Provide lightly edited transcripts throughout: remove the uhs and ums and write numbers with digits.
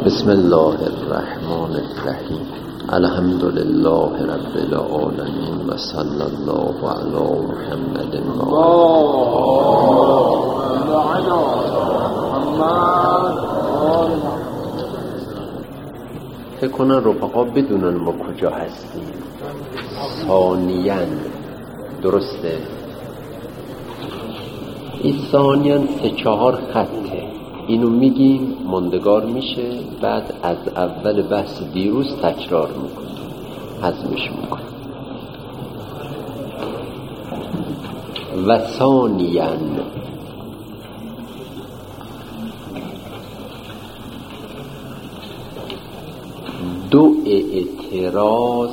بسم الله الرحمن الرحیم. الحمد لله رب العالمین و صلی الله علی محمد فکر کنن رفقا بدونن ما کجا هستیم. ثانیاً درسته؟ این ثانیاً 3-4 خطه، اینو میگیم ماندگار میشه، بعد از اول بحث دیروز تکرار میکنیم، هضمش میکنیم. و ثانیاً دو اعتراض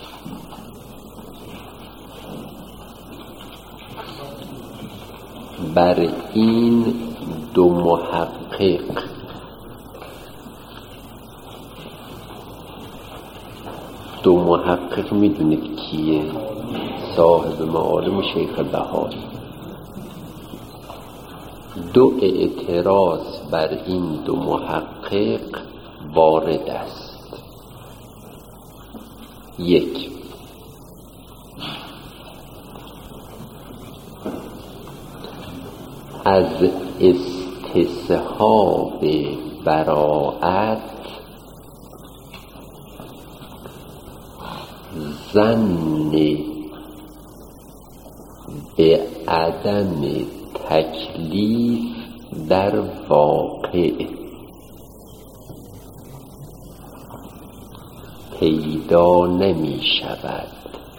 بر این دو محقق میدونید کیه؟ صاحب معالم شیخ بهایی. دو اعتراض بر این دو محقق وارد است. 1. از استصحاب براءت ظن به عدم تکلیف در واقع پیدا نمی شود.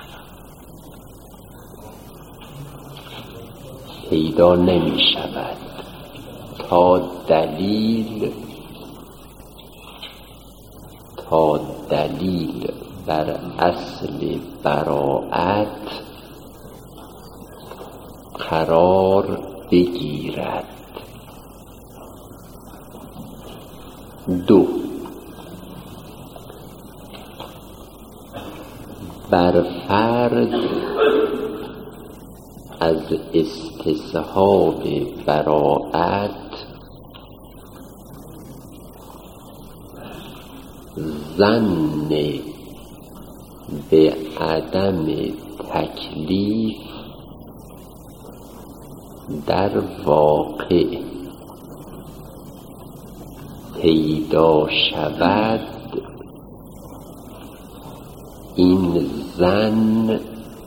تا دلیل بر اصل براءت قرار بگیرد. 2. بر فرض از استصحاب براءت ظن به عدم تکلیف در واقع پیدا شود، این ظن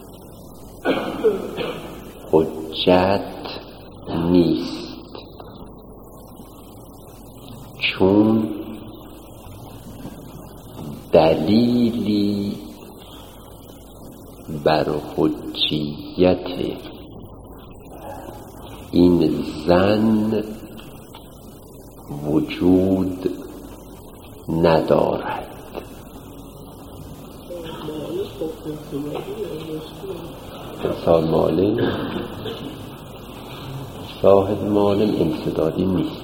حجت نیست، چون دلیلی بر حجیت این ظن وجود ندارد. صاحب معالم انسدادی نیست.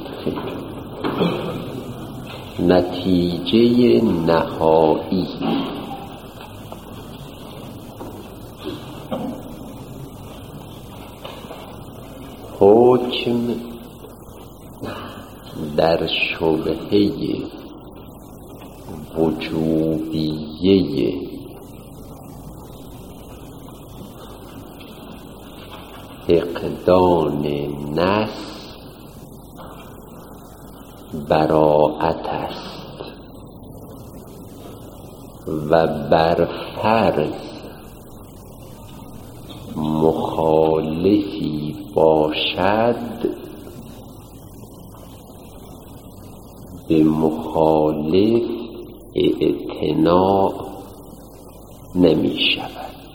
نتیجه نهایی حکم در شبهه وجوبیه فقدان نص براءت است و بر فرض مخالفی باشد، به مخالف اعتنا نمی شود.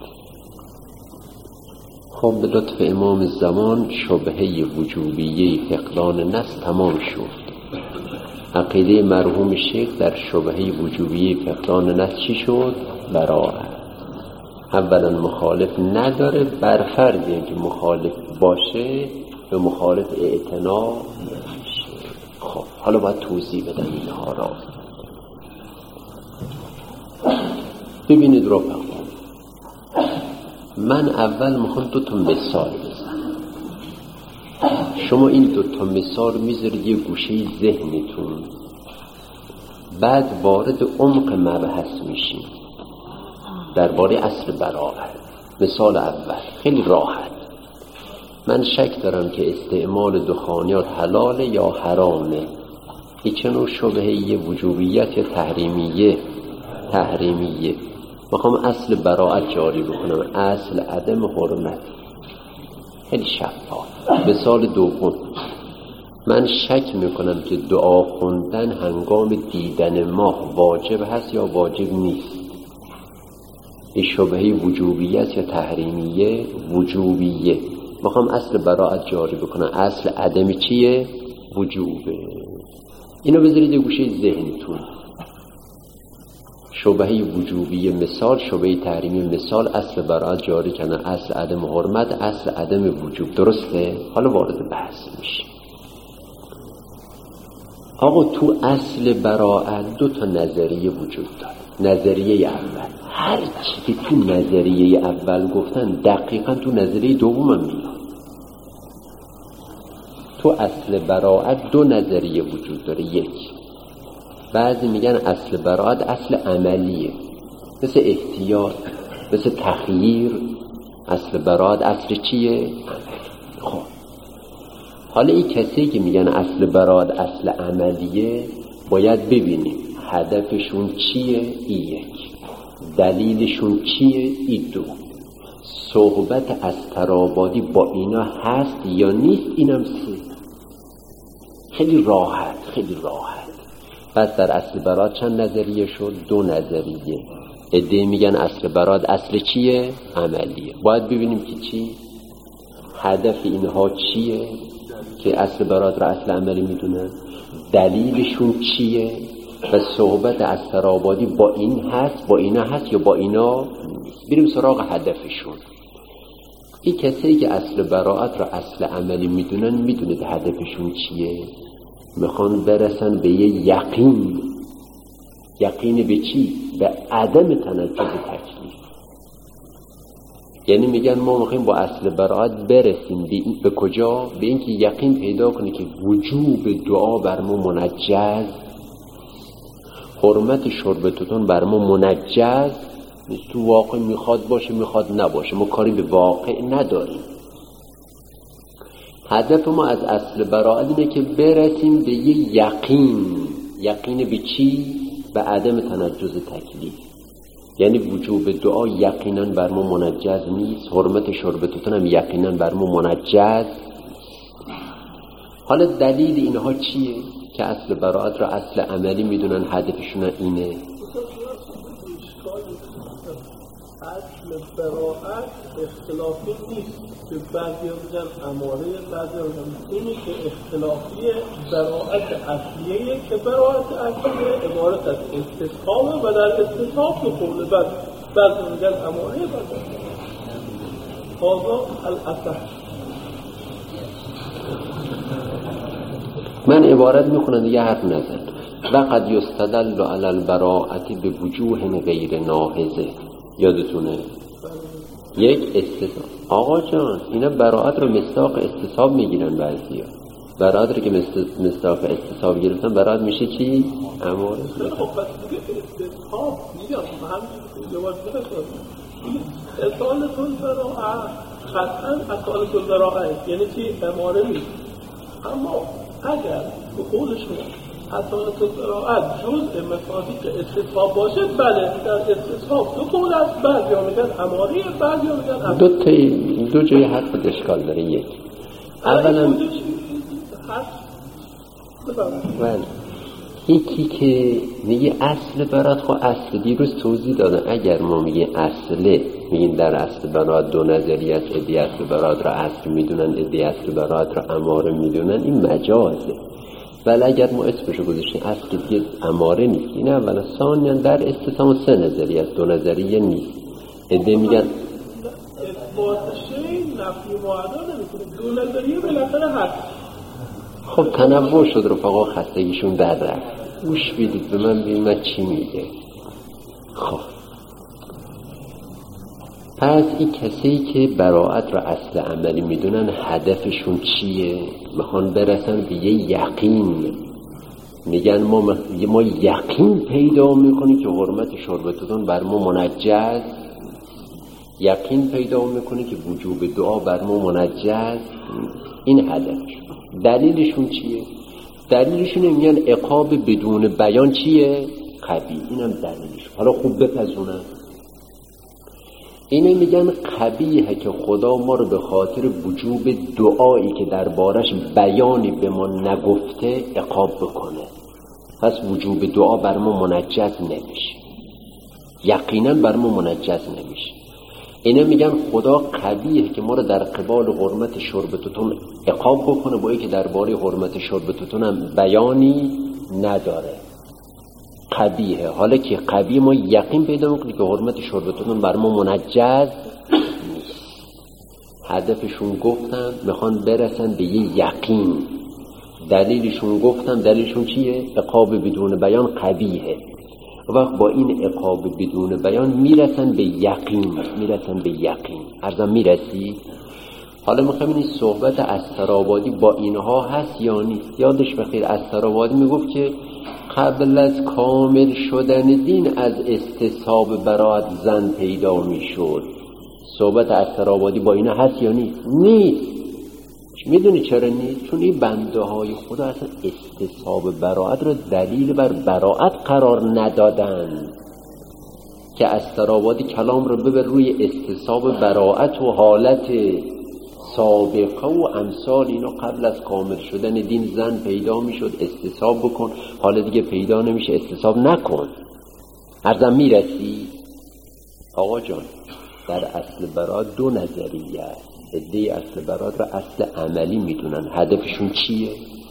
خب به لطف امام زمان شبهه وجوبیه فقدان نص تمام شد. عقیده مرحوم شیخ در شبهه وجوبیه فقدان نص چی شد؟ براءت. اولا مخالف نداره، بر فرض اینکه مخالف باشه به مخالف اعتنا نمیشه. خب حالا باید توضیح بدم اینها را. ببینید رفقا، من اول میخوام 2 مثال بزنم. شما این 2 مثال میذارید یه گوشه ذهنتون، بعد وارد عمق مبحث میشیم درباره اصل براءت. مثال اول خیلی راحت، من شک دارم که استعمال دخانیات حلاله یا حرامه. این چه نوع شبهه وجوبیت یا تحریمیه. میخوام اصل براءت جاری بکنم، اصل عدم حرمت. خیلی شفاف. مثال دوم، من شک میکنم که دعا خوندن هنگام دیدن ماه واجب هست یا واجب نیست. این شبهه وجوبیت یا تحریمیه؟ وجوبیه. میخوام اصل براءت جاری بکنم، اصل عدم چیه؟ وجوبه. اینو بذارید گوشه ذهنتون. شبهه وجوبیه مثال، شبهه تحریمی مثال، اصل براءت جاری کنه، اصل عدم حرمت، اصل عدم وجوب. درسته؟ حالا وارد بحث میشه. آقا تو اصل براءت دو تا نظریه وجود داره. نظریه اول، هر چی که تو نظریه اول گفتن دقیقا تو نظریه دوم هم میاد. تو اصل براءت دو نظریه وجود داره. یک، بعضی میگن اصل براءت اصل عملیه، مثل احتیاط، مثل تخییر. اصل براءت اصل چیه؟ خب حالا این کسی که میگن اصل براءت اصل عملیه باید ببینیم هدفشون چیه؟ این یک. دلیلشون چیه؟ این دو. صحبت از ترابادی با اینا هست یا نیست؟ اینم سه. خیلی راحت، خیلی راحت. پس در اصل براءت چند نظریه شد؟ دو نظریه. عده میگن اصل براءت اصل چیه؟ عملیه. باید ببینیم که چی؟ هدف اینها چیه که اصل براءت را اصل عملی میدونن؟ دلیلشون چیه؟ و صحبت از ترابادی با این هست، با اینا هست یا با اینا نیست؟ بریم سراغ هدفشون. این کسایی که اصل براءت را اصل عملی میدونن، میدونید هدفشون چیه؟ میخوان برسن به یه یقین. یقین به چی؟ به عدم تنجز تکلیف. یعنی میگن ما میخوایم با اصل براءت برسیم به کجا؟ به اینکه یقین پیدا کنی که وجوب دعا بر ما منجز، حرمت شربتتون بر ما منجز نیست. تو واقع میخواد باشه میخواد نباشه، ما کاری به واقع نداریم. هدف ما از اصل براءت اینه که برسیم به یه یقین. یقین به چی؟ به عدم تنجز تکلیف. یعنی وجوب دعا یقینا بر ما منجز نیست، حرمت شربتتون هم یقینا بر ما منجز. حالا دلیل اینها چیه که اصل براءت را اصل عملی میدونن؟ هدفشون اینه. اصل براءت اختلافی نیست که بعضی میگن اماره، بعضی میگن اینی که اختلافی براءت اصلیه که براءت اصلیه عبارت از استصحابه و در استصحاب به قول بعضی میگن اماره، بعضی هذا الاصح. من عبارت میخونم دیگه حرف نزن. و قد یستدل علی البراءت به وجوه غیر ناهضه. یادتونه؟ یک استصحاب. آقا جان اینا براءت رو مصداق استصحاب میگیرن. بعضیا براءت رو که مصداق استصحاب گرفتن براءت میشه چی؟ اماره. خب پس دیگه استصحاب میگم هم جواز برسد. اصالتون براءت قطعا اصالتون براءت یعنی چی؟ اماره نیست. اما اگر به قولشون اصالت براءت جزء مصادیق استصحاب باشه، بله در استصحاب دو قول است. بعضی ها میگن اماره، بعضی ها میگن دو جای حرف اشکال داره. یک اولا یکی که میگه اصل براءت، خب اصل دیروز توضیح دادن. اگر ما میگه اصله، میگیم در اصل براءت دو نظریه است. ادعی اصل براءت را اصل میدونن، ادعی اصل براءت را اماره میدونن. این مجازه. ولی اگر ما اسمشو گذاشتیم اصل دیگه اماره نیست. این اولا. ثانیا در استصحاب سه نظریه است، دو نظریه نیست. ادعی میگن اثبات شی نفی معدا نمیکنه، دو نظریه بالاخره هست. خب تنوع شد رفقا، خستگیشون در رفت. گوش بدید به من ببینید من چی میگه. خب پس این کسی که براءت را اصل عملی میدونن هدفشون چیه؟ میخوان برسن به یه یقین. میگن ما یقین پیدا میکنیم که حرمت شربتتون بر ما منجز، یقین پیدا میکنه که وجوب دعا بر ما منجز. این هدفش. دلیلشون چیه؟ دلیلشون میگن عقاب بدون بیان چیه؟ قبیح. اینم دلیلش. حالا خوب بپذونن. اینه میگن قبیحه که خدا ما رو به خاطر وجوب دعایی که دربارش بیانی به ما نگفته عقاب بکنه. پس وجوب دعا بر ما منجز نمیشه، یقینا بر ما منجز نمیشه. اینا میگن خدا قبیحه که ما رو در قبال حرمت شربتتون عقاب بکنه، با اینکه درباره حرمت شربتتون هم بیانی نداره. قبیحه. حالا که قبیح ما یقین پیدا میکنیم که حرمت شربتتون بر ما منجز نیست. هدفشون گفتن میخوان برسن به یه یقین. دلیلشون گفتن دلیلشون چیه؟ عقاب بدون بیان قبیحه. وقت با این عقاب بدون بیان میرسن به یقین. ارزم میرسی؟ حالا میخوایم این صحبت استرآبادی با اینها هست یا نیست؟ یادش بخیر استرآبادی میگفت که قبل از کامل شدن دین از استصحاب براءت زن پیدا میشد. صحبت استرآبادی با اینا هست یا نیست؟ نیست. میدونی چرا نیست؟ چون این بنده های خدا اصلا استصحاب براءت را دلیل بر براءت قرار ندادن. که استرآبادی کلام رو ببر روی استصحاب براءت و حالت سابقه و امثال اینا. قبل از کامل شدن دین زن پیدا میشد، استصحاب بکن، حالا دیگه پیدا نمیشه، استصحاب نکن. ارزم میرسی؟ آقا جان در اصل براءت دو نظریه است. عده اصل براءت را اصل عملی میدونن. هدفشون چیه؟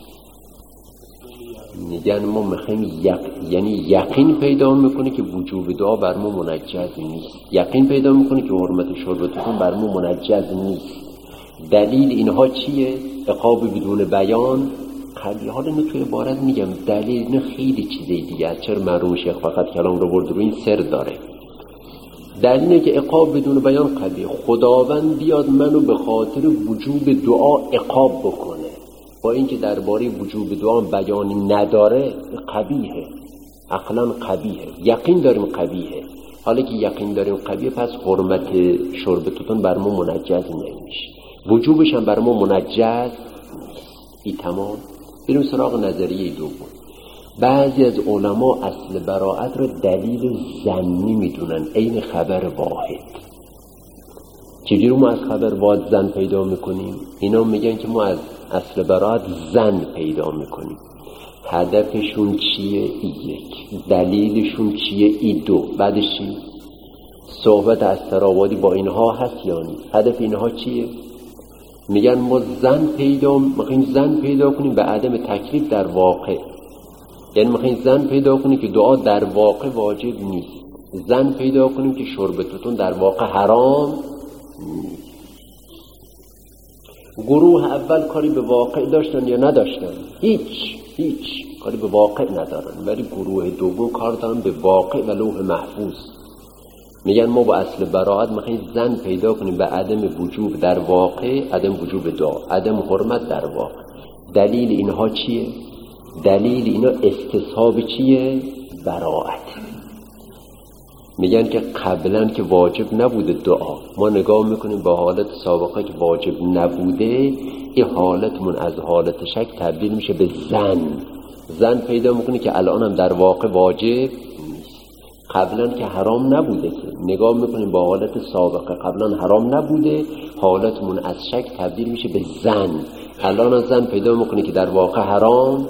میگن ما میخوایم یعنی یقین پیدا میکنه که وجوب دعا بر ما منجز نیست، یقین پیدا میکنه که حرمت شربتتون بر ما منجز نیست. دلیل اینها چیه؟ عقاب بدون بیان قبیح. حالا اینو توی عبارت میگم دلیل اینه خیلی چیزی دیگه است. چرا مرحوم شیخ فقط کلام رو برد رو این سر داره؟ دلیل اینه که عقاب بدون بیان قبیح. خداوند بیاد منو به خاطر وجوب دعا عقاب بکنه، با اینکه درباره وجوب دعا بیانی نداره. قبیحه، عقلا قبیحه. یقین داریم قبیحه. حالا که یقین داریم قبیحه پس حرمت شربتتون بر ما منجز نمیشه، وجوبش هم بر ما منجز نیست. این تمام. بریم سراغ نظریه دوم. بعضی از علما اصل براءت رو دلیل ظنی میدونن، عین خبر واحد. چجوری ما از خبر واحد زن پیدا میکنیم؟ اینا میگن که ما از اصل براءت زن پیدا میکنیم. هدفشون چیه؟ یک. دلیلشون چیه؟ این دو. بعدش چی؟ صحبت استرآبادی با اینها هست یا نیست؟ هدف اینها چیه؟ میگن ما میخوایم زن پیدا کنیم به عدم تکلیف در واقع. یعنی میخوایم زن پیدا کنیم که دعا در واقع واجب نیست، زن پیدا کنیم که شربتتون در واقع حرام نیست. گروه اول کاری به واقع داشتن یا نداشتن؟ هیچ کاری به واقع ندارن. ولی گروه دوم کار دارن به واقع و لوح محفوظ. میگن ما با اصل براءت میخوایم زن پیدا کنیم به عدم وجوب در واقع، عدم وجوب دعا، عدم حرمت در واقع. دلیل اینها چیه؟ دلیل اینا استصحاب چیه؟ براءت. میگن که قبلا که واجب نبوده دعا، ما نگاه میکنیم به حالت سابقه که واجب نبوده، این حالتمون از حالت شک تبدیل میشه به زن پیدا میکنه که الان هم در واقع واجب نیست. قبلا که حرام نبوده، که نگاه میکنیم به حالت سابقه قبلا حرام نبوده، حالتمون از شک تبدیل میشه به الان هم زن پیدا میکنه که در واقع حرام.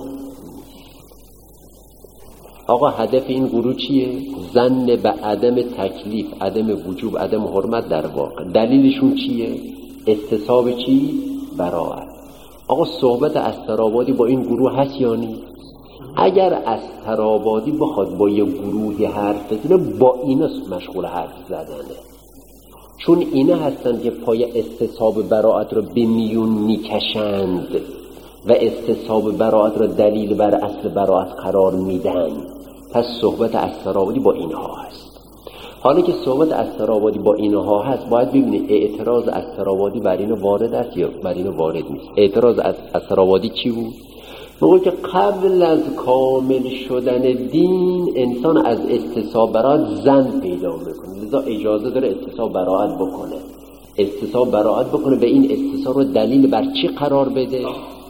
آقا هدف این گروه چیه؟ ظن به عدم تکلیف، عدم وجوب، عدم حرمت در واقع. دلیلشون چیه؟ استصحاب چی؟ براءت. آقا صحبت استرآبادی با این گروه هست یا نیست؟ اگر استرآبادی بخواد با یه گروهی حرف بزنه، با اینا مشغول حرف زدنه. چون اینا هستن که پای استصحاب براءت رو به میون میکشند و استصحاب براءت را دلیل بر اصل براءت قرار میدن. پس صحبت استرآبادی با اینها هست. حالا که صحبت استرآبادی با اینها هست، باید ببینید اعتراض استرآبادی بر اینو وارد است یا بر اینو وارد نیست. اعتراض استرآبادی چی بود؟ موقعی که قبل از کامل شدن دین انسان از استصحاب براءت زن پیدا میکنه، لذا اجازه داره استصحاب براءت بکنه. استصحاب براءت بکنه، به این استصحاب رو دلیل بر چی قرار بده؟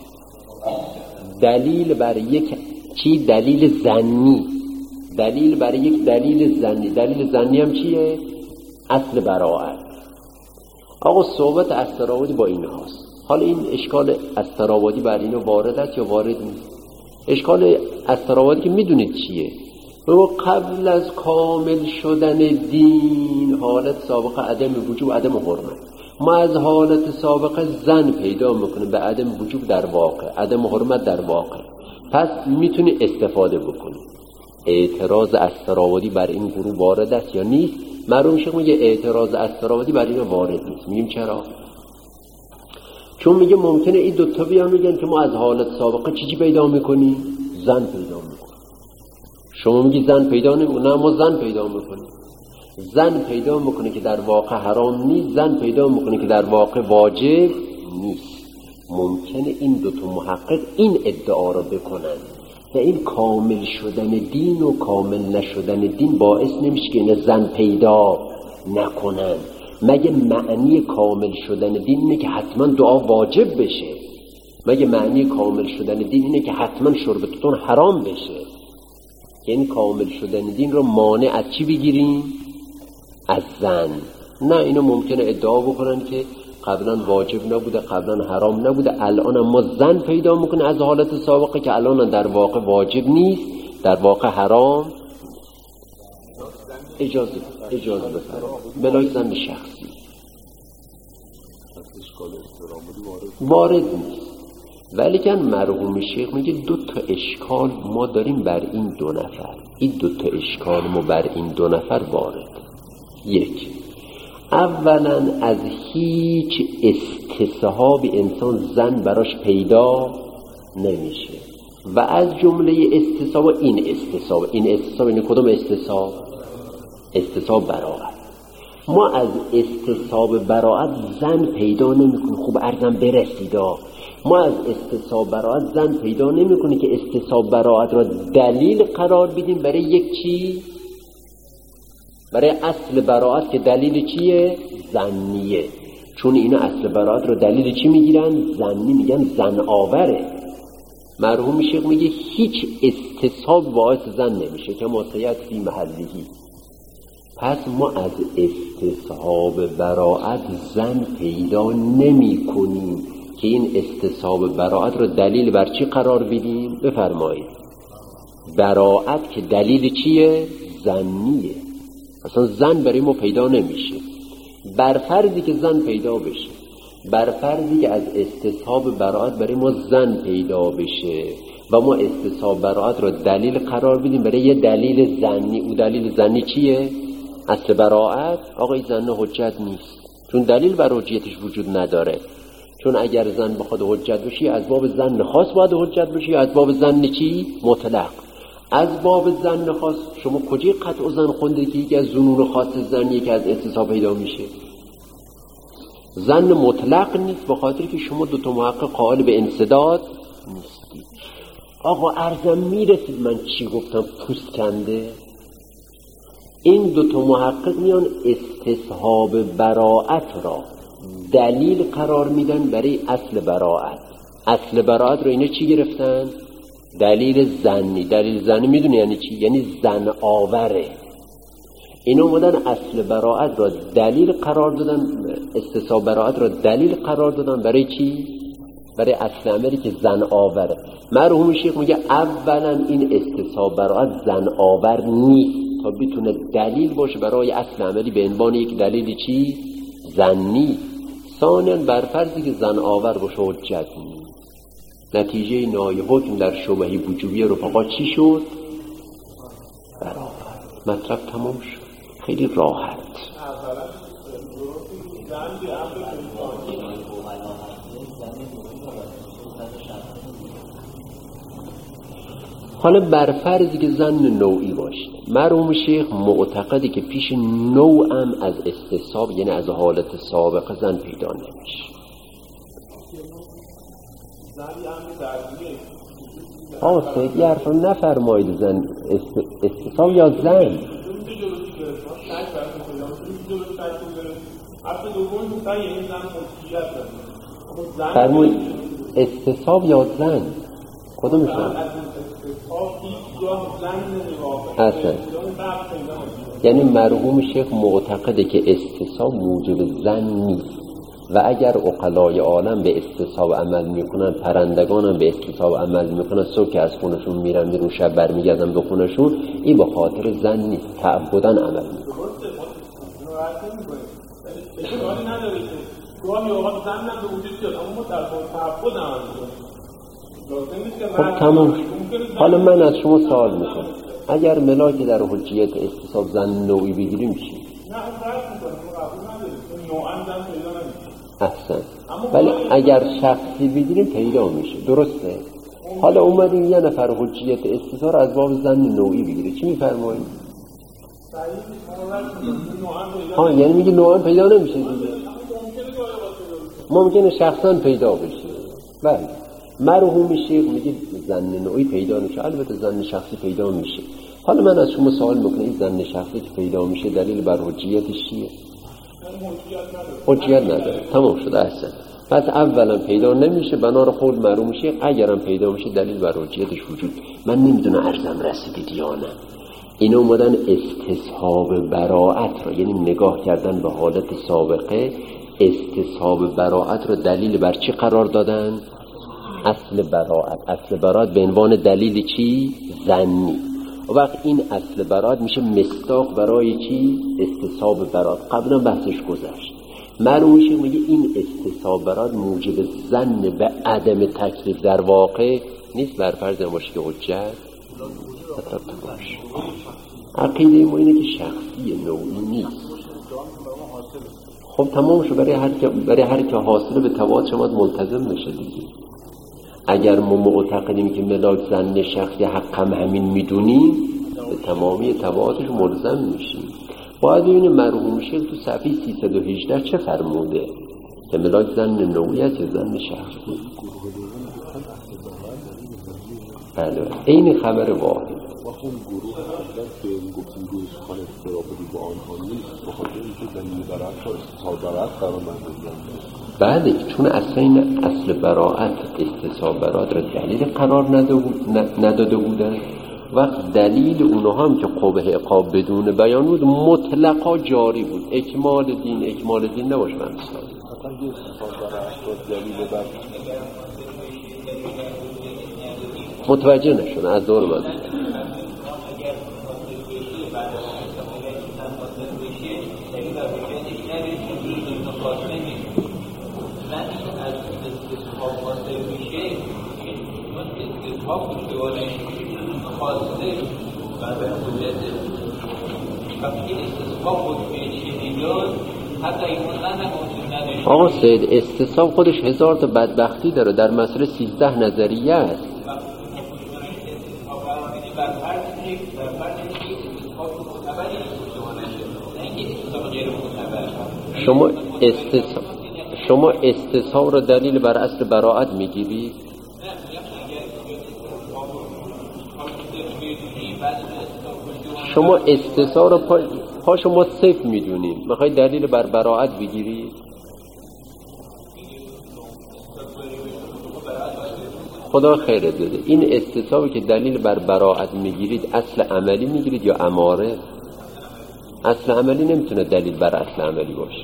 دلیل بر یک چی؟ دلیل زنی. دلیل بر یک دلیل زنی. دلیل زنی هم چیه؟ اصل براءت. آقا صحبت استرآبادی با این هاست. حالا این اشکال استرآبادی بر اینو وارد است یا وارد نیست؟ اشکال استرآبادی که میدونید چیه؟ و قبل از کامل شدن دین حالت سابقه عدم وجوب، عدم حرمت. ما از حالت سابقه زن پیدا میکنیم به عدم وجوب در واقع، عدم حرمت در واقع. پس میتونی استفاده بکنی. اعتراض استرآبادی بر این گروه وارد است یا نیست؟ معلوم میشه میگه اعتراض استرآبادی بر این وارد نیست. میگیم چرا؟ چون میگه ممکنه این دوتا بیان میگن که ما از حالت سابقه چیزی پیدا میکنیم؟ زن پیدا میکنیم. شما میگی زن پیدا نمیکنیم، نه ما زن پیدا میکنیم. زن پیدا میکنه که در واقع حرام نیست، زن پیدا میکنه که در واقع واجب نیست. ممکنه این دوتا محقق این ادعا رو بکنن و این کامل شدن دین و کامل نشدن دین باعث نمیشه که این زن پیدا نکنن. مگه معنی کامل شدن دین اینه که حتما دعا واجب بشه؟ مگه معنی کامل شدن دین اینه که حتما شرب توتون حرام بشه؟ یعنی کامل شدن دین رو مانع از چی بگیریم؟ از زن. نه، اینو ممکنه ادعا بکنن که قبلا واجب نبوده، قبلا حرام نبوده، الان ما زن پیدا میکنه از حالت سابقه که الان در واقع واجب نیست، در واقع حرام. اجازه بفرمایید بلای زن شخصی وارد نیست. ولی که مرحوم شیخ میگه دو تا اشکال ما داریم بر این دو نفر. این دو تا اشکال ما بر این دو نفر وارد. یک، اولا از هیچ استصحاب انسان زن براش پیدا نمیشه و از جمله استصحاب این استصحاب این کدوم استصحاب؟ استصحاب براءت. ما از استصحاب براءت زن پیدا نمیکنیم. خوب عرضم برسیدا. ما از استصحاب براءت زن پیدا نمیکنیم که استصحاب براءت را دلیل قرار بدیم برای یک چی؟ برای اصل براءت که دلیل چیه؟ زنیه. چون اینا اصل براءت رو دلیل چی میگیرن؟ زنی. میگن زن آوره. مرحوم شیخ میگه هیچ استصحاب باعث زن نمیشه که مطیعت فی محلهی. پس ما از استصحاب براءت زن پیدا نمی کنیم که این استصحاب براءت رو دلیل بر چی قرار بدیم؟ بفرمایید. براءت که دلیل چیه؟ زنیه. اصلا زن برای ما پیدا نمیشه. بر فرضی که زن پیدا بشه، بر فرضی که از استصحاب براءت برای ما زن پیدا بشه و ما استصحاب براءت رو دلیل قرار بدیم برای یه دلیل زنی، او دلیل زنی چیه؟ اصل براءت. آقای زن حجت نیست، چون دلیل بر حجیتش وجود نداره. چون اگر زن بخواد حجت بشی از باب زن خاص باید حجت بشی، از باب زن چی؟ مطلق. از باب زن خاص شما کجای قطع زن خونده که یکی از ظنون خاص زنیه که از استصحاب پیدا میشه؟ زن مطلق نیست، به خاطر که شما دو تا محقق قائل به انسداد نیستید. آقا عرضم میرسید من چی گفتم؟ پوست کنده. این دو تا محقق میان استصحاب براءت را دلیل قرار میدن برای اصل براءت. اصل براءت رو اینا چی گرفتن؟ دلیل زنی. دلیل زنی میدونی یعنی چی؟ یعنی زن آوره. اینا اومدن اصل براءت را دلیل قرار دادن، استصحاب براءت را دلیل قرار دادن برای چی؟ برای اصل امری که زن آوره. مرحوم شیخ میگه اولا این استصحاب براءت زن آور نیست تا بتونه دلیل باشه برای اصل عملی به عنوان یک دلیل چی؟ زنی. ثانیاً بر فرضی که زن آور باشه حجت نیست. نتیجه نهایی حکم در شبهه وجوبی رفقا چی شد؟ براءت. مطلب تمام شد. خیلی راحت. حالا بر فرضی که زن نوعی باشه، مرحوم شیخ معتقده که پیش نوعم از استصحاب یعنی از حالت سابقه زن پیدا نمیشه. سید یه حرف رو نفرمایید زن استصحاب یا زن فرمایید استصحاب یا زن کدومشون؟ اصلا یعنی مرحوم شیخ معتقده که استصحاب موجب زن نیست و اگر عقلای عالم به استصحاب عمل میکنن، پرندگان هم به استصحاب عمل میکنن، صبح که از خونشون میرن بیرون شب برمیگردن به خونشون، این به خاطر زن نیست، تعبدن عمل میکنن. خب تمام. حالا من از شما سوال میکنم اگر ملاک در حجیت استصحاب زن نوعی بگیریم چی؟ احسن. ولی اگر شخصی بگیریم پیدا میشه، درسته؟ حالا اومدیم یه نفر حجیت استصحاب از باب زن نوعی بگیره، چی میفرمایید؟ یعنی میگه نوعا پیدا نمیشه دیگه، ممکنه شخصا پیدا بشه. بله مرحوم شیخ میگه زن نوعی پیدا نمیشه، البته زن شخصی پیدا میشه. حالا من از شما سوال میکنم این زن شخصی که پیدا میشه دلیل بر حجیتش چیه؟ حجیت نداره، تمام شده. احسن. پس اولا پیدا نمیشه، بنا رو قول مرحوم شیخ اگرم پیدا میشه دلیل بر حجیتش وجود. من نمیدونم عرضم رسیدید یا نه. اینا اومدن استصحاب براءت رو، یعنی نگاه کردن به حالت سابقه، استصحاب براءت رو دلیل بر چی قرار دادن؟ اصل براءت. اصل براءت به عنوان دلیل چی؟ زنی. و وقت این اصل براءت میشه مصداق برای چی؟ استصحاب براءت. قبلا بحثش گذشت. معلومه میگه این استصحاب براءت موجب زن به عدم تکلیف در واقع نیست، بر فرض باشه که حجت باشه. عقیده ما اینه که شخصی نوعی نیست. خب تمام شد. برای هر که حاصله به تبعات شما ملتزم نشه دیگه. اگر ما معتقدیم که ملاک زن شخصی حقم همین میدونیم، به تمامی تبعاتش ملزم میشیم. باید ببینیم مرحوم شیخ تو صفحه 318 چه فرموده که ملاک زن نوعی است یا زن شخصی. بله این خبر واحد. اون گروه حضرت که گفتیم روی سخن استرابدی با آنها نیست، بخاطر اینکه دلیل براعت و استصحاب براعت قرار بله، چون اصلا این اصل براعت استصحاب براعت را دلیل قرار نداده بودن. وقت دلیل اونها هم که قبح عقاب بدون بیان بود مطلقا جاری بود. اکمال دین نباشه. من اصلا یه استصحاب براعت را دلیل بر متوجه نشون از دور من آقا سید استصحاب خودش 1000 تا بدبختی داره، در مسئله 13 نظریه است. شما استصحاب را دلیل بر اصل براعت میگیرید؟ شما استصحاب را پا شما صفر میدونید، میخوای دلیل بر براعت بگیرید؟ خدا خیرت بده. این استصحابی که دلیل بر براعت میگیرید اصل عملی میگیرید یا اماره؟ اصل عملی نمیتونه دلیل بر اصل عملی باشه.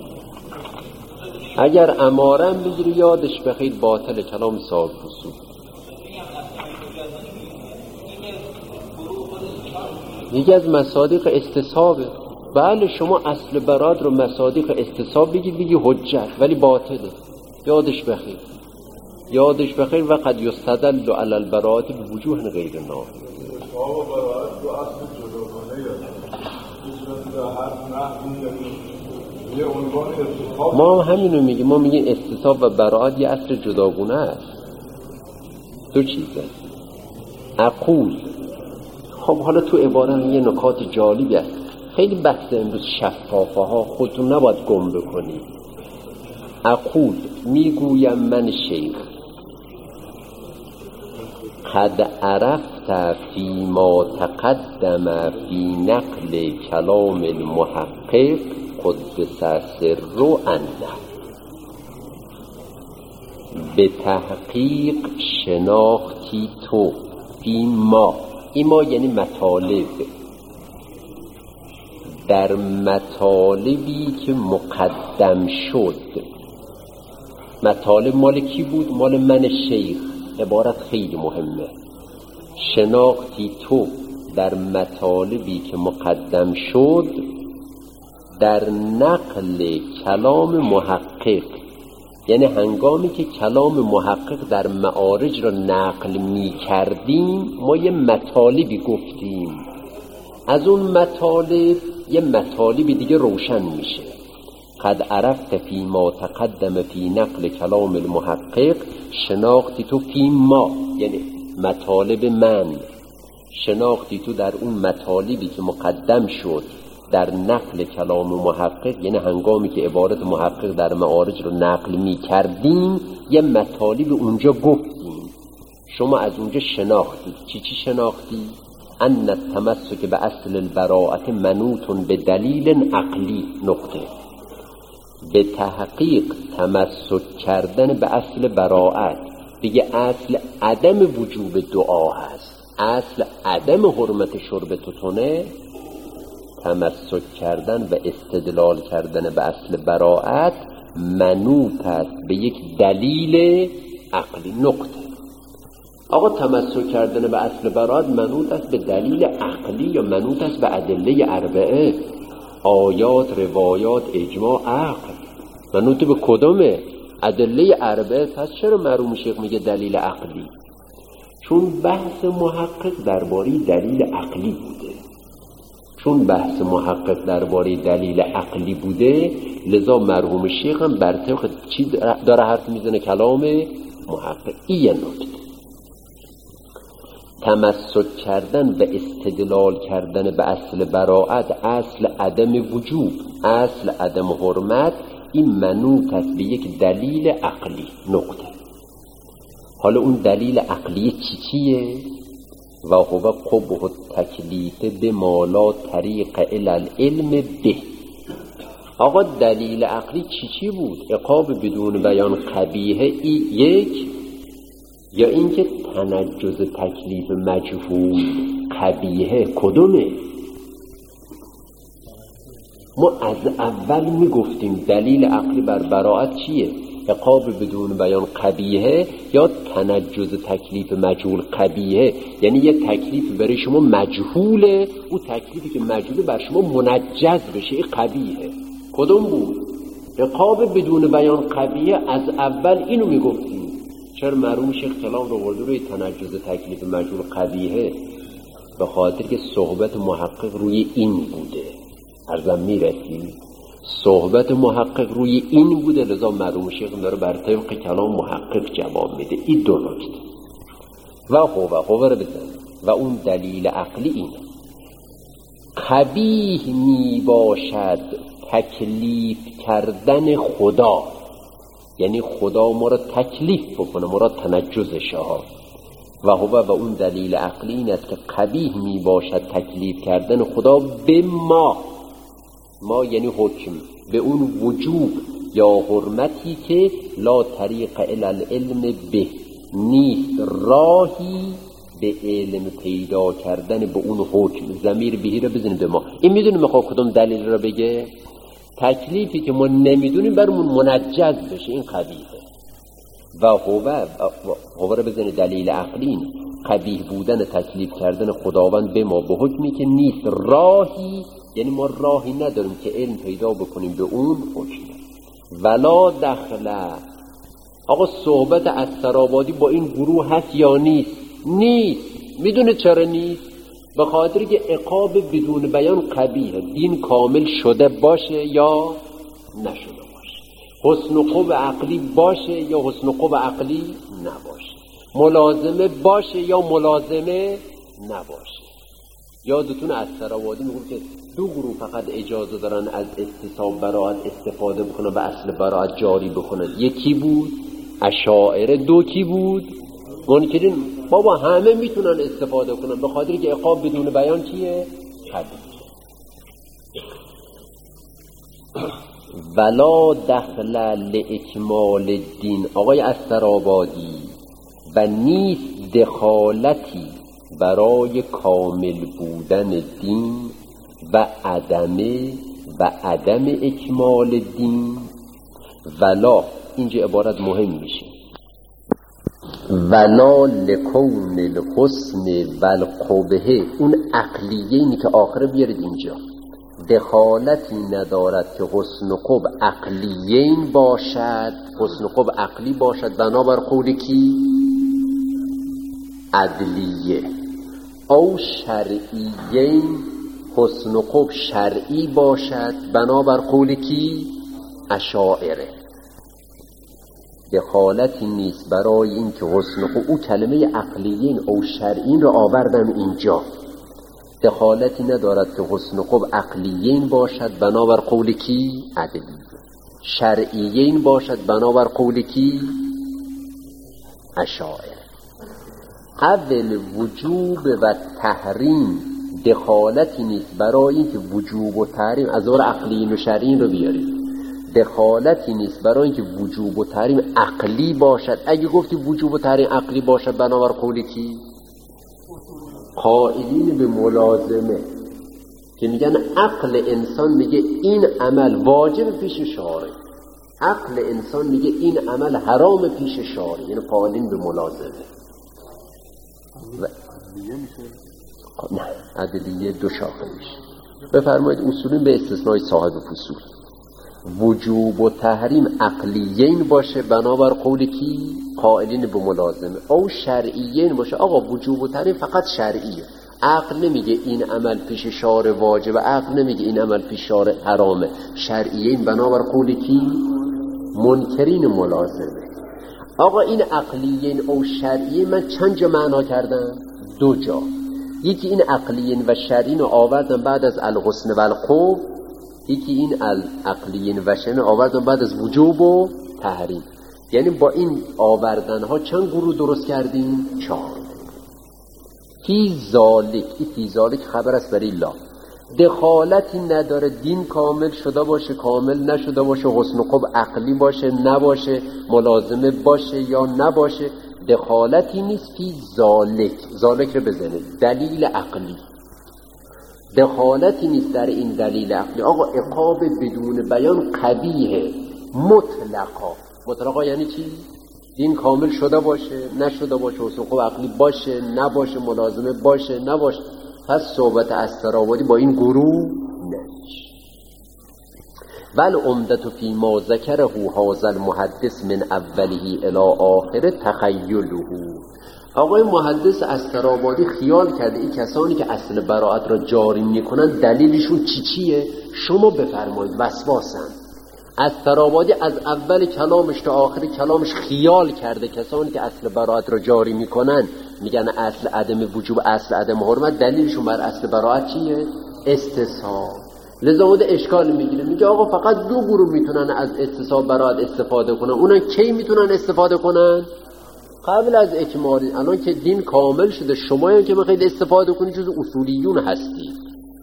اگر اماره هم بگیری یادش بخیر باطل کلام صاحب اصول. یکی از مصادیق استصحابه. بله شما اصل براعت رو مصادیق استصحاب بگی حجت، ولی باطله. یادش بخیر و قد یستدل علی البراءت بوجوه غیر نافع. ما هم همینو میگیم. ما میگیم استصحاب و براعت یه اصل جداگونه است. دو چیزه. عقول. خب حالا تو عبارت یه نکات جالبی است. خیلی بحث امروز شفافه ها، خودتون نباید گم بکنید. عقول میگویم من شیخ قد عرفت فيما تقدم في نقل کلام المحقق قدس سره انه. به تحقیق شناختی تو فی ما، این ما یعنی مطالب، در مطالبی که مقدم شد. مطالب مال کی بود؟ مال من شیخ. عبارت خیلی مهمه. شناختی تو در مطالبی که مقدم شد در نقل کلام محقق، یعنی هنگامی که کلام محقق در معارج را نقل می کردیم ما یه مطالبی گفتیم، از اون مطالب یه مطالبی دیگه روشن میشه. قد عرفت فی ما تقدم فی نقل کلام المحقق، شناختی تو فی ما یعنی مطالب من، شناختی تو در اون مطالبی که مقدم شد در نقل کلام محقق، یعنی هنگامی که عبارت محقق در معارج رو نقل می کردیم یه مطالب اونجا گفتیم، شما از اونجا شناختید. چی شناختی؟ ان التمسک به اصل البراءت منوط به دلیل عقلی. نقطه. به تحقیق تمسک کردن به اصل براءت دیگه اصل عدم وجوب دعا هست، اصل عدم حرمت شرب توتونه. تمسک کردن و استدلال کردن به اصل براءت منوط است به یک دلیل عقلی. نقطه. آقا تمسک کردن به اصل براءت منوط است به دلیل عقلی یا منوط است به ادله اربعه؟ آیات، روایات، اجماع، عقل. منوط به کدومه؟ ادله اربعه. پس چرا مرحوم شیخ میگه دلیل عقلی؟ چون بحث محقق درباره دلیل عقلی بوده. چون بحث محقق درباره دلیل عقلی بوده لذا مرحوم شیخ هم بر طبق چی داره حرف میزنه؟ کلام محقق. این نکته. تمسک کردن و استدلال کردن به اصل براءت، اصل عدم وجوب، اصل عدم حرمت، این منوط است به یک دلیل عقلی. نقطه. حالا اون دلیل عقلی چیه؟ و هو قبح التکلیف بما لا طریق الی العلم به. آقا دلیل عقلی چی بود؟ عقاب بدون بیان قبیحه یک، یا اینکه تنجز تکلیف مجهول قبیحه؟ کدومه؟ ما از اول میگفتیم دلیل عقلی بر براءت چیه؟ عقاب بدون بیان قبیحه یا تنجز تکلیف مجهول قبیحه؟ یعنی یه تکلیف برای شما مجهوله، او تکلیفی که مجهوله بر شما منجز بشه، این قبیحه. کدوم بود؟ عقاب بدون بیان قبیحه. از اول اینو میگفتیم. چرا مرحوم شیخ کلام رو ورده روی تنجز تکلیف مجهول قبیحه؟ به خاطر که صحبت محقق روی این بوده. ارزم میرسی؟ صحبت محقق روی این بوده، لذا مرحوم شیخ داره بر طبق کلام محقق جواب میده. این دو نکته. و هو رو بزن. و اون دلیل عقلی اینه. قبیح می باشد تکلیف کردن خدا، یعنی خدا ما را تکلیف بکنه، ما را تنجزش ها. و اون دلیل عقلی این است که قبیح می باشد تکلیف کردن خدا به ما یعنی حکم، به اون وجوب یا حرمتی که لا طریق الی العلم به، نیست راهی به علم پیدا کردن به اون حکم. ضمیر بهی رو بزنیم به ما. این میدونیم میخواد کدوم دلیل رو بگه؟ تکلیفی که ما نمیدونیم برمون منجز بشه، این قبیحه. و هو رو بزنیم دلیل عقلی، قبیح بودن تکلیف کردن خداوند به ما به حکمی که نیست راهی، یعنی ما راهی نداریم که علم پیدا بکنیم به اون حکم. ولا دخله. آقا صحبت اسرآبادی با این گروه هست یا نیست؟ نیست. میدونه چرا نیست؟ به خاطر که عقاب بدون بیان قبیحه. دین کامل شده باشه یا نشده باشه، حسن و خوب عقلی باشه یا حسن و خوب عقلی نباشه، ملازمه باشه یا ملازمه نباشه. یادتون از سراوادی میگم که دو گروه فقط اجازه دارن از استصحاب براءت استفاده بکنن و اصل براءت جاری بکنن. یکی بود اشاعره، دو کی بود؟ منکرین بابا همه میتونن استفاده کنن، به خاطر که عقاب بدون بیان چیه؟ حد. ولا دخل لاکمال الدین، آقای استرآبادی، و نیست دخالتی برای کامل بودن دین و عدم اکمال دین. ولا اینجا عبارت مهم میشه، ولا لکون الحسن و القبح، اون عقلیه‌ای که آخره بیارید اینجا، دخالتی ندارد که حسن و قبح عقلیین باشد، حسن و قبح عقلی باشد بنابر قول کی؟ عدلیه. او شرعیین، حسن و قبح شرعی باشد بنابر قول کی؟ اشاعره. دخالتی نیست برای این که حسن و قبح، او کلمه عقلیین او شرعین رو آوردم اینجا، دخالتی ندارد که حسن و قبح عقلیین باشد بنابر قول کی؟ عدلی. شرعیین باشد بنابر قول کی؟ اشاعره. اول وجوب و تحریم، دخالتی نیست برای این که وجوب و تحریم، از دور عقلیین و شرعیین رو بیارید، دخالتی نیست برای این که وجوب و تحریم عقلی باشد. اگه گفتی وجوب و تحریم عقلی باشد بنابر قول کی؟ قائلین به ملازمه که میگن عقل انسان میگه این عمل واجب پیش شارع، عقل انسان میگه این عمل حرام پیش شارع، یعنی قائلین به ملازمه. نه، عدلیه دو شاخه میشه. بفرمایید اصولی به استثنای صاحب فصول، وجوب و تحریم عقلیین باشه بنابر قول کی؟ قائلین به ملازمه. او شرعیین باشه، آقا وجوب و تحریم فقط شرعیه، عقل نمیگه این عمل پیش شارع واجبه، عقل نمیگه این عمل پیش شارع حرامه. شرعیین بنابر قول کی؟ منکرین ملازمه. آقا این عقلیین او شرعیین من چند جا معنا کردم؟ دو جا. یکی این عقلیین و شرعیین رو آوردم بعد از الحسن و القبح، یکی این عقلیین و شرعیین رو آوردم بعد از وجوب و تحریم. یعنی با این آوردن ها چند گروه درست کردیم؟ 4. فی ذالک، این فی ذالک خبر است برای لا، دخالتی نداره دین کامل شده باشه کامل نشده باشه، حسن و قبح عقلی باشه نباشه، ملازمه باشه یا نباشه، دخالتی نیست. فی ذالک، ذالک رو بزنید، دلیل عقلی، دخالتی نیست در این دلیل عقلی. آقا عقاب بدون بیان قبیحه مطلقا. مطلقا یعنی چی؟ دین کامل شده باشه نشده باشه، حسن و قبح عقلی باشه نباشه، ملازمه باشه نباشه. پس صحبت استرآبادی با این گروه نمیشه. ول عمدت فی ما ذکره هذا المحدث من اوله الی آخره تخیله. آقای محدث استرآبادی خیال کرده این کسانی که اصل براءت را جاری میکنن دلیلشون چیه؟ شما بفرمایید. وسواسن. استرآبادی از اول کلامش تا آخر کلامش خیال کرده کسانی که اصل براءت را جاری میکنن میگن اصل عدم وجوب، اصل عدم حرمت، دلیلشون بر اصل براءت چیه؟ استصحاب. لذا اون اشکال میگیره، میگه آقا فقط 2 گروه میتونن از استصحاب براءت استفاده کنن. اونا کی میتونن استفاده کنن؟ قبل از اکمال. الان که دین کامل شده، شما که میخواید استفاده کنید جز اصولیون هستید،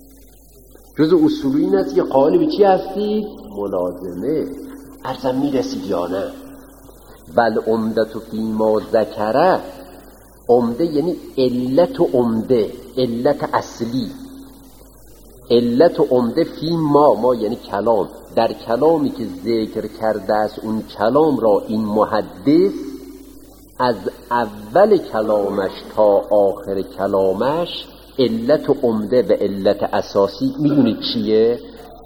جز اصولیون هست که قائل به چی هستید؟ ملازمه. ارزم میرسید یا نه؟ بل عمدت فی ما ذکره، عمده یعنی علت و عمده، علت اصلی، علت و عمده فی ما یعنی کلام، در کلامی که ذکر کرده است اون کلام را این محدث از اول کلامش تا آخر کلامش علت و عمده و علت اساسی میدونید چیه؟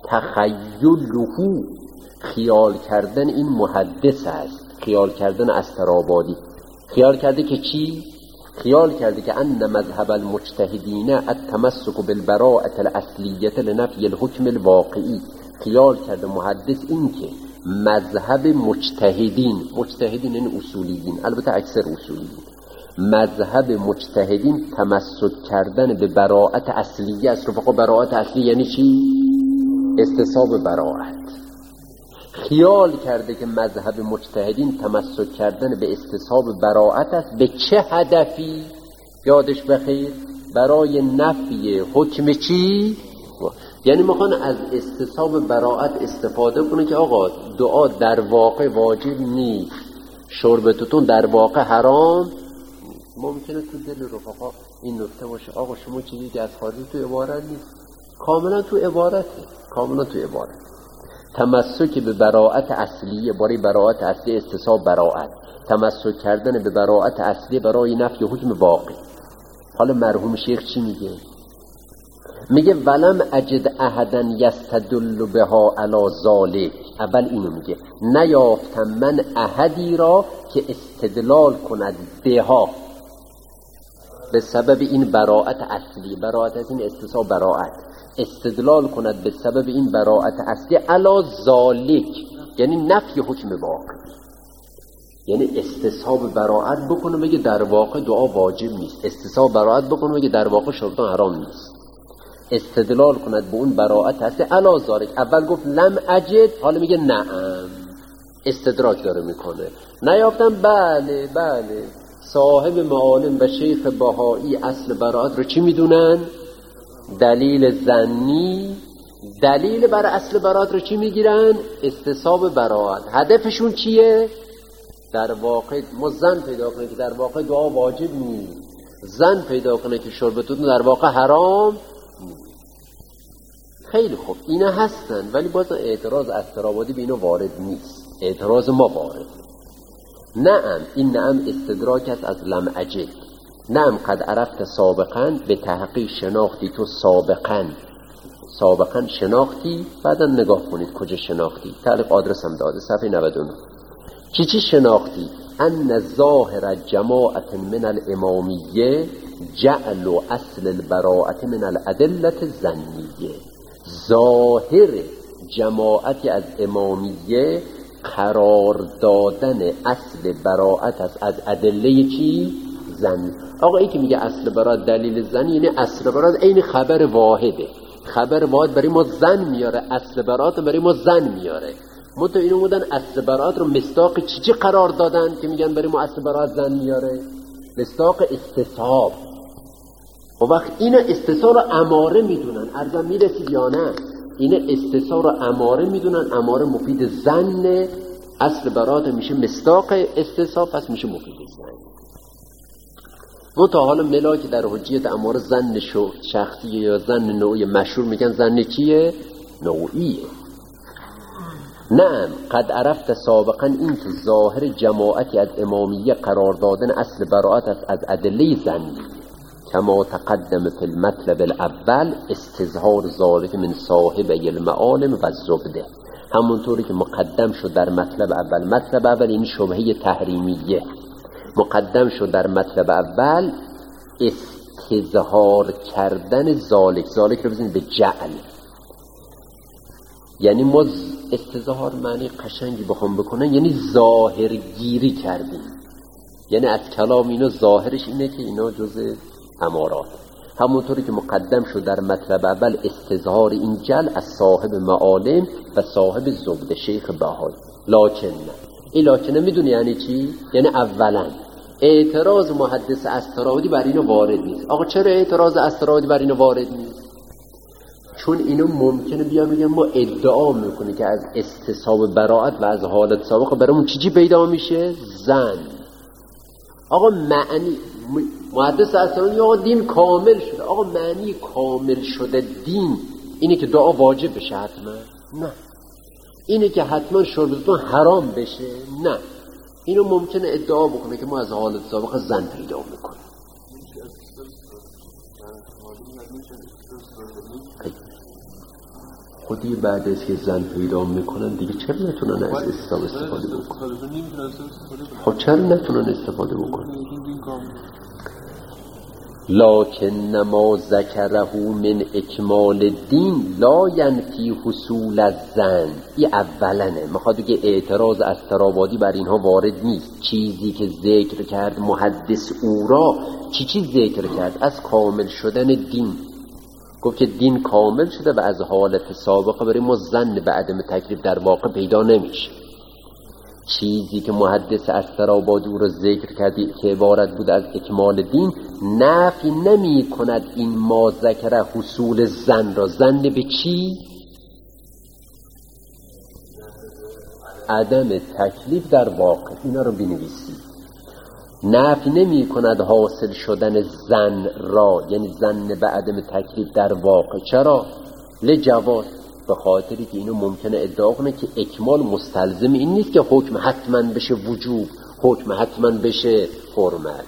تخیله، خیال کردن این محدث است، خیال کردن استرآبادی. خیال کرده که چی؟ خیال کرده که ان مذهب المجتهدین التمسک بالبراءة الاصلیة لنفی الحکم الواقعی. خیال کرده محدث این که مذهب مجتهدین این اصولیین، البته اکثر اصولیین، مذهب مجتهدین تمسک کردن به براءت اصلیه است. رفقا براءت اصلی یعنی چی؟ استصحاب براءت. خیال کرده که مذهب مجتهدین تمسک کردن به استصحاب براءت است. به چه هدفی؟ یادش بخیر، برای نفی حکم چی؟ یعنی میخوان از استصحاب براءت استفاده کنه که آقا دعا در واقع واجب نیست، شربتتون در واقع حرام. ممکنه تو دل رفقا این نکته باشه، آقا شما چیزی که از خارج تو عبارت نیست، کاملا تو عبارته، کاملا تو عبارت. تمسک به براءت اصلیه، برای براءت اصلی استصحاب براءت، تمسک کردن به براءت اصلی برای نفی حکم واقع. حالا مرحوم شیخ چی میگه؟ میگه ولم اجد احدا یستدل بها علی ذلک. اول اینو میگه نیافتم من احدی را که استدلال کند بها، به سبب این براءت اصلی، براءت از این استصحاب براءت، استدلال کند به سبب این براءت اصلی علی ذلک، یعنی نفی حکم واقع. یعنی استصحاب براءت بکنه بگه در واقع دعا واجب نیست، استصحاب براءت بکنه بگه در واقع شربتن حرام نیست، استدلال کند به اون براءت اصلی علی ذلک. اول گفت لم اجد، حالا میگه نعم، استدراک داره میکنه. نیافتم، بله بله. صاحب معالم و شیخ بهایی اصل براءت رو چی میدونن؟ دلیل ظنی. دلیل بر اصل براءت رو چی میگیرن؟ استصحاب براءت. هدفشون چیه؟ در واقع ما زن پیدا کنه که در واقع دعا واجب نیست، زن پیدا کنه که شربتون در واقع حرام نیست. خیلی خوب، اینا هستن، ولی باز اعتراض استرابادی به اینا وارد نیست، اعتراض ما وارد. نعم، این نعم استدراک است از لم اجد. نعم قد عرفت سابقا، به تحقیق شناختی تو سابقا، سابقا شناختی. بعدا نگاه کنید کجا شناختی، تعلیق آدرس هم داده صفحه 99. چی شناختی؟ ان ظاهر جماعت من الامامیه جعل اصل البراءت من الادله الظنیه. ظاهر جماعتی از امامیه قرار دادن اصل براءت از ادله چی؟ زنی. آقا این که میگه اصل براءت دلیل زنی، یعنی اصل براءت عین خبر واحده. خبر واحد برای ما زن میاره، اصل براءت برای ما زن میاره. متو اینو بودن اصل براءت رو مصداق چی قرار دادن که میگن برای ما اصل براءت زن میاره؟ مصداق استصحاب. و وقت این استصحاب رو اماره میدونن، ارزم میرسید یا نه؟ این استصحاب رو اماره میدونن، اماره مفید زن، اصل براءت میشه مصداق استصحاب، پس میشه مفید زن. تا حالا ملاک در حجیت اماره زن شخصیه یا زن نوعی مشهور میگن زن چیه؟ نوعیه. نعم قد عرفت سابقا، این تو ظاهر جماعتی از امامیه قرار دادن اصل براءت از ادله زنی. کما تقدم فی المطلب الاول استظهار ذالک من صاحب المعالم و الزبده. همونطوری که مقدم شد در مطلب اول. مطلب اول این شبهه تحریمیه، مقدم شد در مطلب اول استظهار کردن ذالک. ذالک رو بزنید به جعل، یعنی ما استظهار معنی قشنگی بخوام بکنن یعنی ظاهرگیری کردیم، یعنی از کلام اینا ظاهرش اینه که اینا جزء امارات. همونطوری که مقدم شد در مطلب اول استظهار این جل از صاحب معالم و صاحب زبده شیخ بهایی. لکن نه، این لکن میدونی یعنی چی؟ یعنی اولا اعتراض محدث استرابادی بر اینو وارد نیست. آقا چرا اعتراض استرابادی بر اینو وارد نیست؟ چون اینو ممکنه بیا میگن ما ادعا میکنه که از استصحاب براءت و از حالت سابقه برامون چیزی پیدا میشه؟ زن. آقا معنی محدث استرابادی آقا دین کامل شده. آقا معنی کامل شده دین اینه که دعا واجب بشه حتما؟ نه. اینه که حتما شربتون حرام بشه؟ نه. اینو ممکنه ادعا بکنه که ما از حالت سابقه زن پیدا میکنیم. خودی بعد از که زن پیدا میکنن دیگه چرا نتونن از اسلام استفاده بکنن؟ خب چرا نتونن استفاده بکنن؟ لکن ما ذکره من اکمال دین لا ینفی حصول الزن. این اولنه، میخواد بگه اعتراض استرابادی بر اینها وارد نیست. چیزی که ذکر کرد محدث او را چی ذکر کرد؟ از کامل شدن دین. گفت که دین کامل شده و از حالت سابقه برای ما ظن به عدم تکلیف در واقع پیدا نمیشه. چیزی که محدث استرابادی رو ذکر کردی که عبارت بود از اکمال دین، نفی نمی کند این ما ذکر حصول ظن را. ظن به چی؟ عدم تکلیف در واقع. اینا رو بنویسی. نفی نمی کند حاصل شدن ظن را، یعنی ظن به عدم تکلیف در واقع. چرا؟ لجواز، به خاطری که اینو ممکنه ادعا کنه که اکمال مستلزم این نیست که حکم حتما بشه وجوب، حکم حتما بشه حرمت.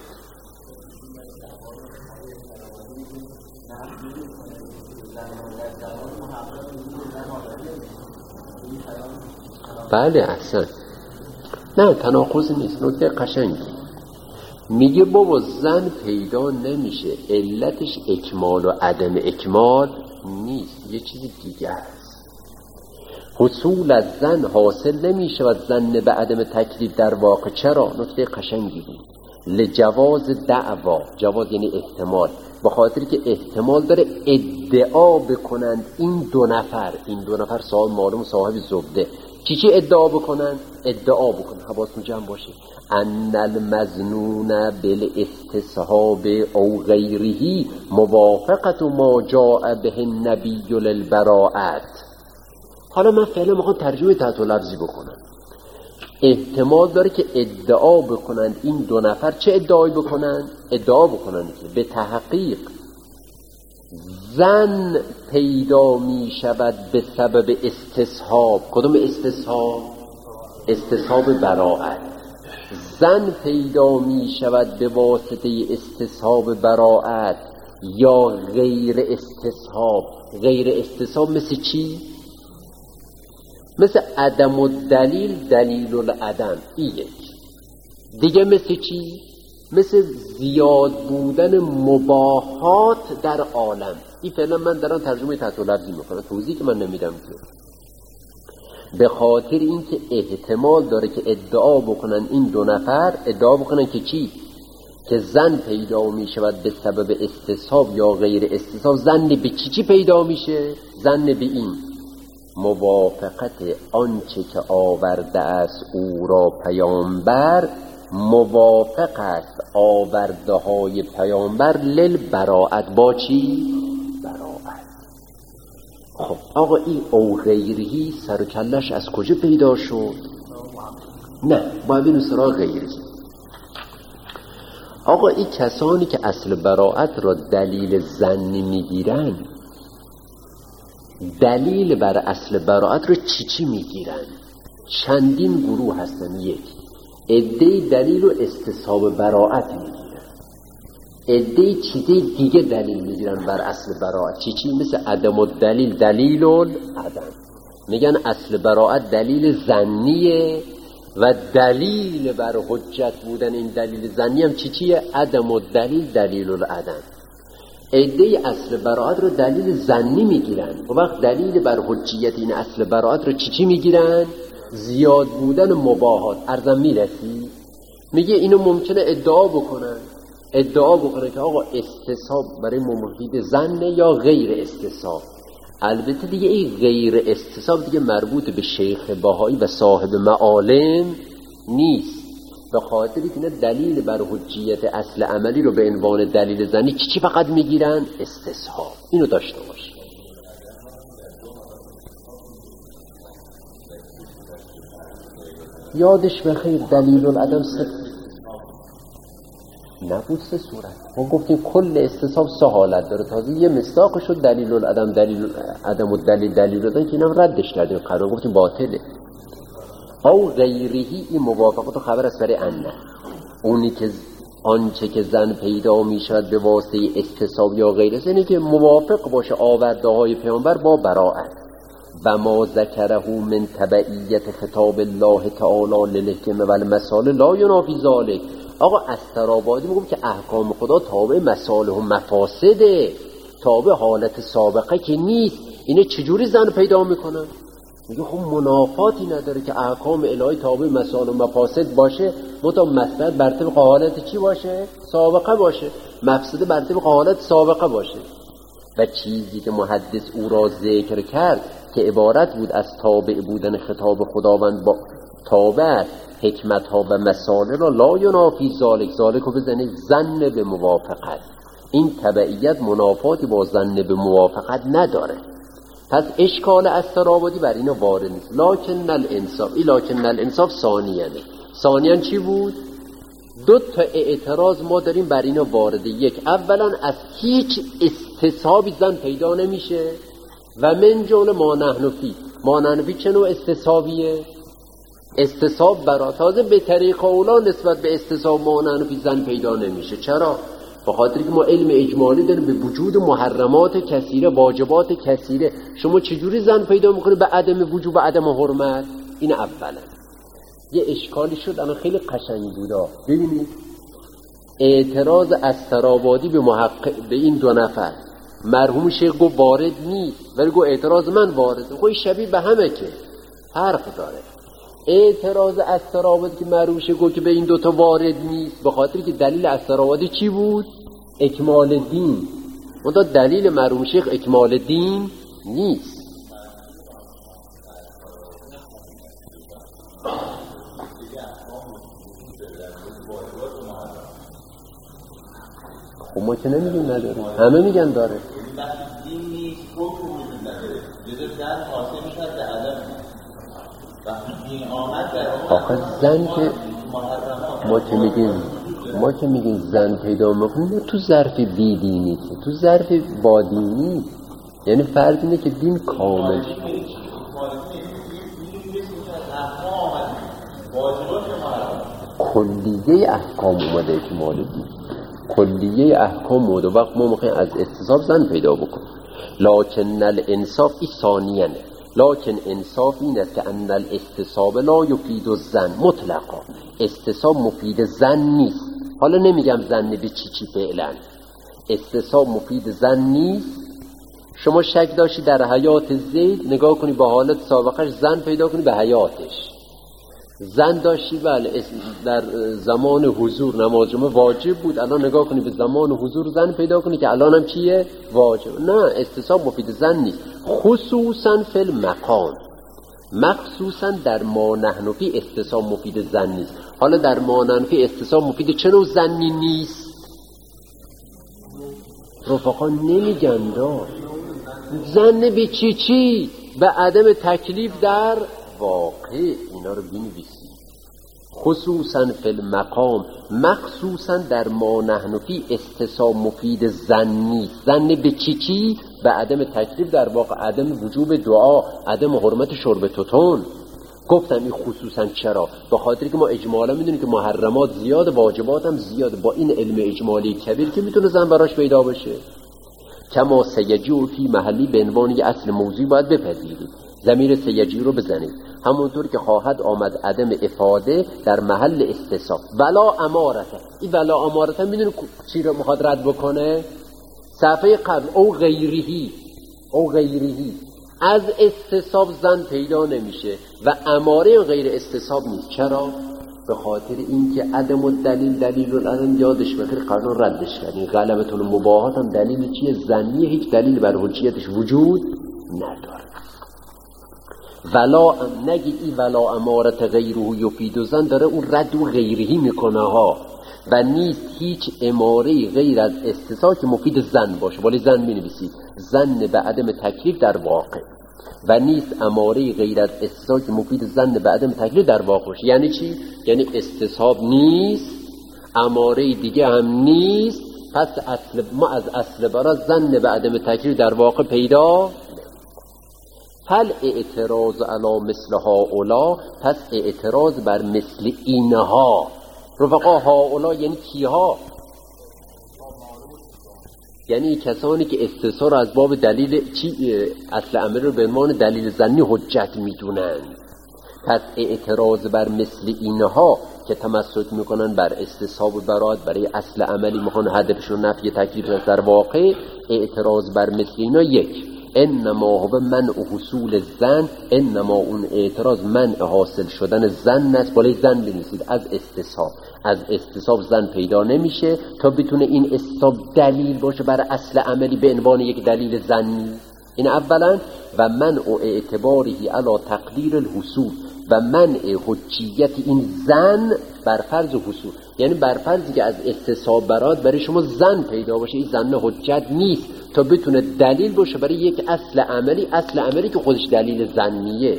بله احسن، نه تناقض نیست، نکته قشنگی. میگه بابا ظن پیدا نمیشه، علتش اکمال و عدم اکمال نیست، یه چیز دیگه است. حصول از ظن حاصل نمیشه و ظن به عدم تکلیف در واقع. چرا؟ نکته قشنگی بود. لجواز دعوا، جواز یعنی احتمال، به خاطری که احتمال داره ادعا بکنند این دو نفر صاحب معلوم صاحب زبده چی ادعا بکنن؟ ادعا بکنن، حواستون جمع باشه، ان المظنون بالاستصحاب او غیره موافقت ما جاء به النبی للبراءت. حالا من فعلا میخوام ترجمه تحت لفظی بکنم. احتمال داره که ادعا بکنن این دو نفر چه ادعایی بکنن؟ ادعا بکنن که به تحقیق ظن پیدا می شود به سبب استصحاب. کدوم استصحاب؟ استصحاب براءت. ظن پیدا می شود به واسطه استصحاب براءت یا غیر استصحاب. غیر استصحاب مثل چی؟ مثل عدم الدلیل دلیل العدم. این یک. دیگه مثل چی؟ مثل زیاد بودن مباحات در عالم. این فعلا من دارم ترجمه تحت لفظی میکنم، توضیح که من نمیدم که به خاطر اینکه احتمال داره که ادعا بکنن این دو نفر، ادعا بکنن که چی؟ که ظن پیدا میشود به سبب استصحاب یا غیر استصحاب. ظن به چی پیدا میشه؟ ظن به این موافقت آنچه که آورده است او را پیامبر، موافق است آورده های پیامبر للبراءت. با چی؟ براءت. خب آقا این او غیرهی سر و کلش از کجا پیدا شد؟ نه، باید بینو سراغ غیرهی. آقا این کسانی که اصل براءت را دلیل ظنی میگیرن، دلیل بر اصل براءت رو چی میگیرن؟ چندین گروه هستن. یک عده دلیل و استصحاب براءت میگیرن، عده چیزی دیگه دلیل میگیرن بر اصل براءت. چی؟ مثل عدم الدلیل دلیل العدم. میگن اصل براءت دلیل ظنیه و دلیل بر حجت بودن این دلیل ظنی هم چیه؟ عدم الدلیل دلیل العدم. عده اصل براءت رو دلیل ظنی میگیرن، و وقت دلیل بر حجیت این اصل براءت رو چی میگیرن؟ زیاد بودن مباحات. ارزم میرسی؟ میگه اینو ممکنه ادعا بکنن که آقا استصحاب برای ممحید ظن یا غیر استصحاب. البته دیگه این غیر استصحاب دیگه مربوط به شیخ بهایی و صاحب معالم نیست، به خاطری که دلیل بر حجیت اصل عملی رو به عنوان دلیل ظنی چی فقط میگیرن؟ استصحاب. اینو داشته باش. یادش بخیر دلیل العدم نبود سه صورت. ما گفتیم کل استصحاب سه حالت داره، تازه یه مصداق شد دلیل العدم، دلیل عدم و دلیل العدم که اینم ردش کردیم، قرار گفتیم باطله. او غیرهی این موافقت و خبر است برای انه، اونی که آنچه که ظن پیدا می شود به واسطه استصحاب یا غیره، اینه که موافق باشه آورده های پیامبر با براءت. و ما ذکره من تبعیت خطاب الله تعالی للحکم و المصالح لا ینافی ذلک. آقا استرابادی میگم که احکام خدا تابع مصالح و مفاسده، تابع حالت سابقه که نیست. اینه چجوری ظن پیدا میکنن؟ میگه خب منافاتی نداره که احکام الهی تابع مصالح و مفاسد باشه، متا مصلحت بر طبق حالت چی باشه؟ سابقه باشه، مفسده بر طبق حالت سابقه باشه. و چیزی که محدث او را ذکر کرد که عبارت بود از تابع بودن خطاب خداوند با تابع حکمت ها و مسائل را لا ینافی ذالک رو بزنید ظن به موافقت. این تبعیت منافاتی با ظن به موافقت نداره. پس اشکال استرآبادی بر اینو وارد نیست. لکن الانصاف ثانیاً چی بود؟ دو تا اعتراض ما داریم بر اینو وارد. یک، اولا از هیچ استصحابی زن پیدا نمیشه و من جمله ما نحن فی چه نوع استصحابیه؟ استصحاب برا تازه به طریق اولا نسبت به استصحاب ما نحن فی زن پیدا نمیشه. چرا؟ به خاطر که ما علم اجمالی داریم به وجود محرمات کثیره، واجبات کثیره. شما چجوری زن پیدا میکنه به عدم وجوب و عدم حرمت؟ این اولا. یه اشکالی شد الان خیلی قشنگ بودا. ببینید اعتراض استرآبادی به این دو نفر، مرحوم شیخ گفت وارد نیست ولی گفت اعتراض من وارده. خب شبیه به همه که فرق داره. اعتراض استرآبادی که مرحوم شیخ گفت که به این دوتا وارد نیست به خاطر که دلیل استرآبادی چی بود؟ اکمال دین. منتها دلیل مرحوم شیخ اکمال دین نیست. خب ما که نمیگیم نداره، همه میگن داره. آخه زن که ما که میگیم زن پیدا میکنیم تو ظرف بیدینی، تو ظرف بادینی. یعنی فرض اینه که دین کامل کلیه احکام اومده اکمال دین، کلیه احکام اومده. وقت ما میخوایم از استصحاب زن پیدا بکنیم. لکن الانصاف ای ثانیانه. لکن انصاف این است که ان الاستصحاب لا یفید الظن مطلقا. استصحاب مفید زن نیست. حالا نمیگم زن به چی فعلا. استصحاب مفید زن نیست. شما شک داشتی در حیات زید، نگاه کنی به حالت سابقش زن پیدا کنی به حیاتش. زن داشتی بله در زمان حضور نماز جمعه واجب بود، الان نگاه کنی به زمان حضور زن پیدا کنی که الان هم چیه؟ واجب. نه، استصحاب مفید زن نیست. خصوصا فی المقام، مخصوصا در ما نحن فی استصحاب مفید زن نیست. حالا در ما نحن فی استصحاب مفید چه نوع زنی نیست؟ رفقا نمیگن دار زن به چی؟ به عدم تکلیف در واقع. اینا رو بنویسید. خصوصا فی المقام، مخصوصا در ما نحن فی استصحاب مفید زن نیست. زن به چی؟ به عدم تکلیف در واقع، عدم وجوب دعا، عدم حرمت شرب توتون. گفتم این خصوصا چرا؟ به خاطر که ما اجمالا میدونیم که محرمات زیاد، واجبات هم زیاد. با این علم اجمالی کبیر که میتونه زن براش پیدا بشه. کما سیجی فی محلی به عنوان یه اصل موضوعی باید بپذیرید. ضمیر سیجی رو بزنید همونطور که خواهد آمد عدم افاده در محل استصحاب. ولا امارته. این ولا امارته میدونی چی رو میخواد رد بکنه؟ صفحه قبل او غیرهی از استصحاب زن پیدا نمیشه و اماره غیر استصحاب نیست. چرا؟ به خاطر اینکه عدم دلیل الان یادش بخیر قانون ردش کردین. غلبتون مباهات هم دلیل چیه؟ زنیه. هیچ دلیل بر حجیتش وجود نداره. ولا نگی ای ولا امارت غیره یفید زن داره اون رد و غیرهی میکنه ها. و نیست هیچ اماره غیر از استصحاب که مفید زن باشه. ولی زن مینویسید زن به عدم تکلیف در واقع. و نیست اماره غیر از استصحاب که مفید زن به عدم تکلیف در واقع باشه. یعنی چی؟ یعنی استصحاب نیست، اماره دیگه هم نیست. پس ما از اصل برا زن به عدم تکلیف در واقع پیدا. هل اعتراض علی مثل هؤلاء، پس اعتراض بر مثل اینها. رفقا هؤلاء یعنی کیها؟ یعنی کسانی که استصحاب از باب دلیل اصل امر رو به عنوان دلیل زنی حجت میدونند. پس اعتراض بر مثل اینها که تمسک میکنن بر استصحاب و برات برای اصل عملی میخوان هدفشون نفی تکلیف در واقع، اعتراض بر مثل اینا یک انما هو منع حصول زن، انما اون اعتراض منع حاصل شدن زن است. بالای زن بنویسید از استصحاب. از استصحاب زن پیدا نمیشه تا بتونه این استصحاب دلیل باشه برای اصل عملی به عنوان یک دلیل زنی. این اولا. و منع اعتباری علی تقدیر الحصول، و منع حجیت این زن بر فرض حصول، یعنی بر فرضی که از استصحاب برای شما زن پیدا باشه، این زن حجت نیست تا بتونه دلیل باشه برای یک اصل عملی که خودش دلیل زنیه.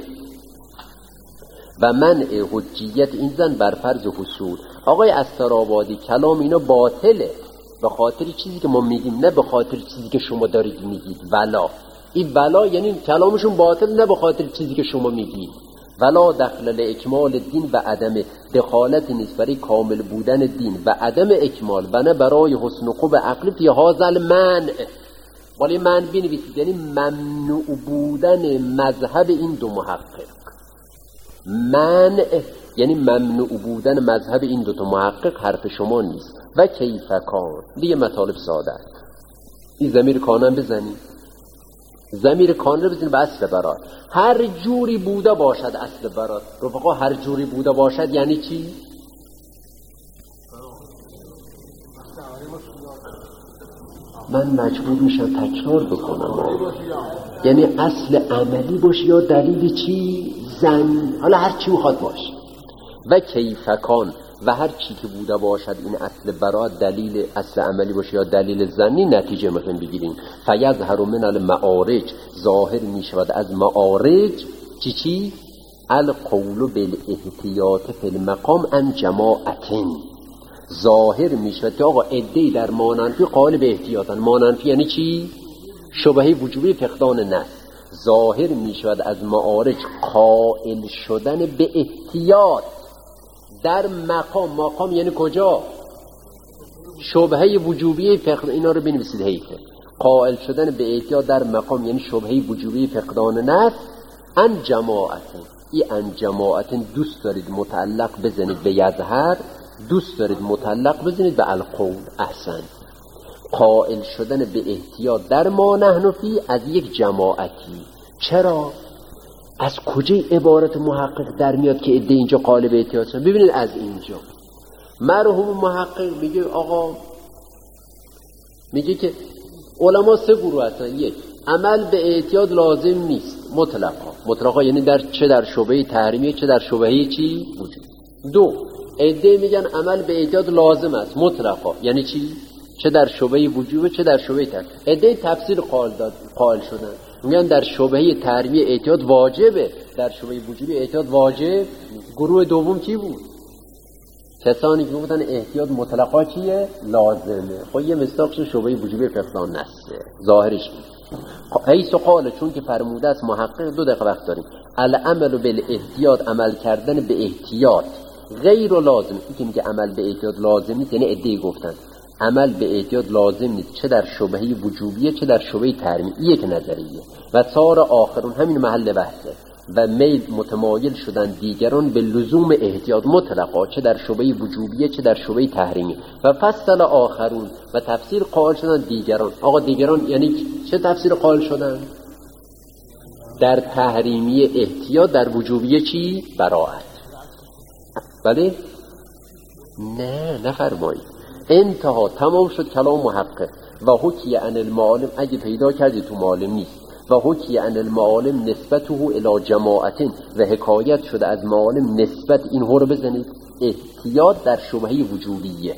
و منع حجیت این زن بر فرض حصول. آقای استرآبادی کلام اینا باطله به خاطر چیزی که ما میگیم، نه به خاطر چیزی که شما دارید میگید. ولا این ولا یعنی کلامشون باطل، نه به خاطر چیزی که شما میگید. ولا دخل لاکمال دین و عدم دخالت نیست برای کامل بودن دین و عدم اکمال، و نه برای حسن خوب عقلی فی هذا المنع. ولی من بنویسید یعنی ممنوع بودن مذهب این دو محقق. منع یعنی ممنوع بودن مذهب این دو تا محقق حرف شما نیست. و کیف کان دیگه مطالب ساده است. این ضمیر کانم بزنید، ضمیر کان رو بزنید به اصل برات. هر جوری بوده باشد اصل برات. رفقا هر جوری بوده باشد یعنی چی؟ من مجبور میشم تکرار بکنم. یعنی اصل عملی باشه یا دلیل چی؟ زن. حالا هر چی بخواد باشه. و کیفکان و هر چی که بوده باشد این اصل برات دلیل اصل عملی باشه یا دلیل زنی، نتیجه میخوایم بگیریم. فیظهر من المعارج، ظاهر میشود از معارج چی؟ القول بالاحتیاط فی المقام عن جماعتین. ظاهر میشود که آقا عده‌ای در ماننفی قائل به احتیاطن. ماننفی یعنی چی؟ شبهه وجوبی فقدان نص. ظاهر میشود از معارج قائل شدن به احتیاط در مقام یعنی کجا؟ شبهه وجوبی فقدان. اینا رو بنویسید حیفه. قائل شدن به احتیاط در مقام یعنی شبهه وجوبی فقدان نص. ان جماعتن، این ان جماعتن دوست دارید متعلق بزنید به یظهر، دوست دارید متعلق بزنید به القول. احسن. قائل شدن به احتیاط در ما نحن فی از یک جماعتی. چرا؟ از کجا عبارت محقق در میاد که عده اینجا قائل به احتیاط شدن؟ ببینید از اینجا مرحوم محقق میگه آقا، میگه که علما سه گروه هستن. یک، عمل به احتیاط لازم نیست مطلقا یعنی چه در شبهه تحریمیه چه در شبهه چی؟ وجود. دو، عده میگن عمل به احتیاط لازم است مطلقا، یعنی چی؟ چه در شبهه وجوب چه در شبهه تحریم. عده تفسیر قائل شدن، میگن در شبهه تحریمی احتیاط واجبه، در شبهه وجوبی احتیاط واجب. گروه دوم کی بود؟ کسانی که گفتن احتیاط مطلقا چیه؟ لازمه. خب یه مصداقش شبهه وجوبی فقدان نصه ظاهرش حیث قال، چون که فرموده است محقق. 2 دقیقه وقت داریم. العمل بالاحتیاط، عمل کردن به احتیاط، غیر لازم. این که میگه عمل به احتیاط لازم نیست یعنی عده‌ای گفتن عمل به احتیاط لازم نیست چه در شبهه وجوبیه چه در شبهه تحریمی. یک نظریه. و صار آخرون، همین محل بحثه. و میل متمایل شدن دیگران به لزوم احتیاط مطلقا چه در شبهه وجوبیه چه در شبهه تحریمی. و فصل آخرون، و تفسیر قائل شدن دیگران. آقا دیگران یعنی چه تفسیر قائل شدن؟ در تحریمی احتیاط، در وجوبیه چی؟ براءت. بله؟ نه نفرمایید. انتها، تمام شد کلام محقق. و حکی عن المعالم، اگه پیدا کردی تو معالم نیست. و حکی عن المعالم نسبته الی جماعتین، و حکایت شده از معالم نسبت این رو بزنید احتیاط در شبهه وجوبیه.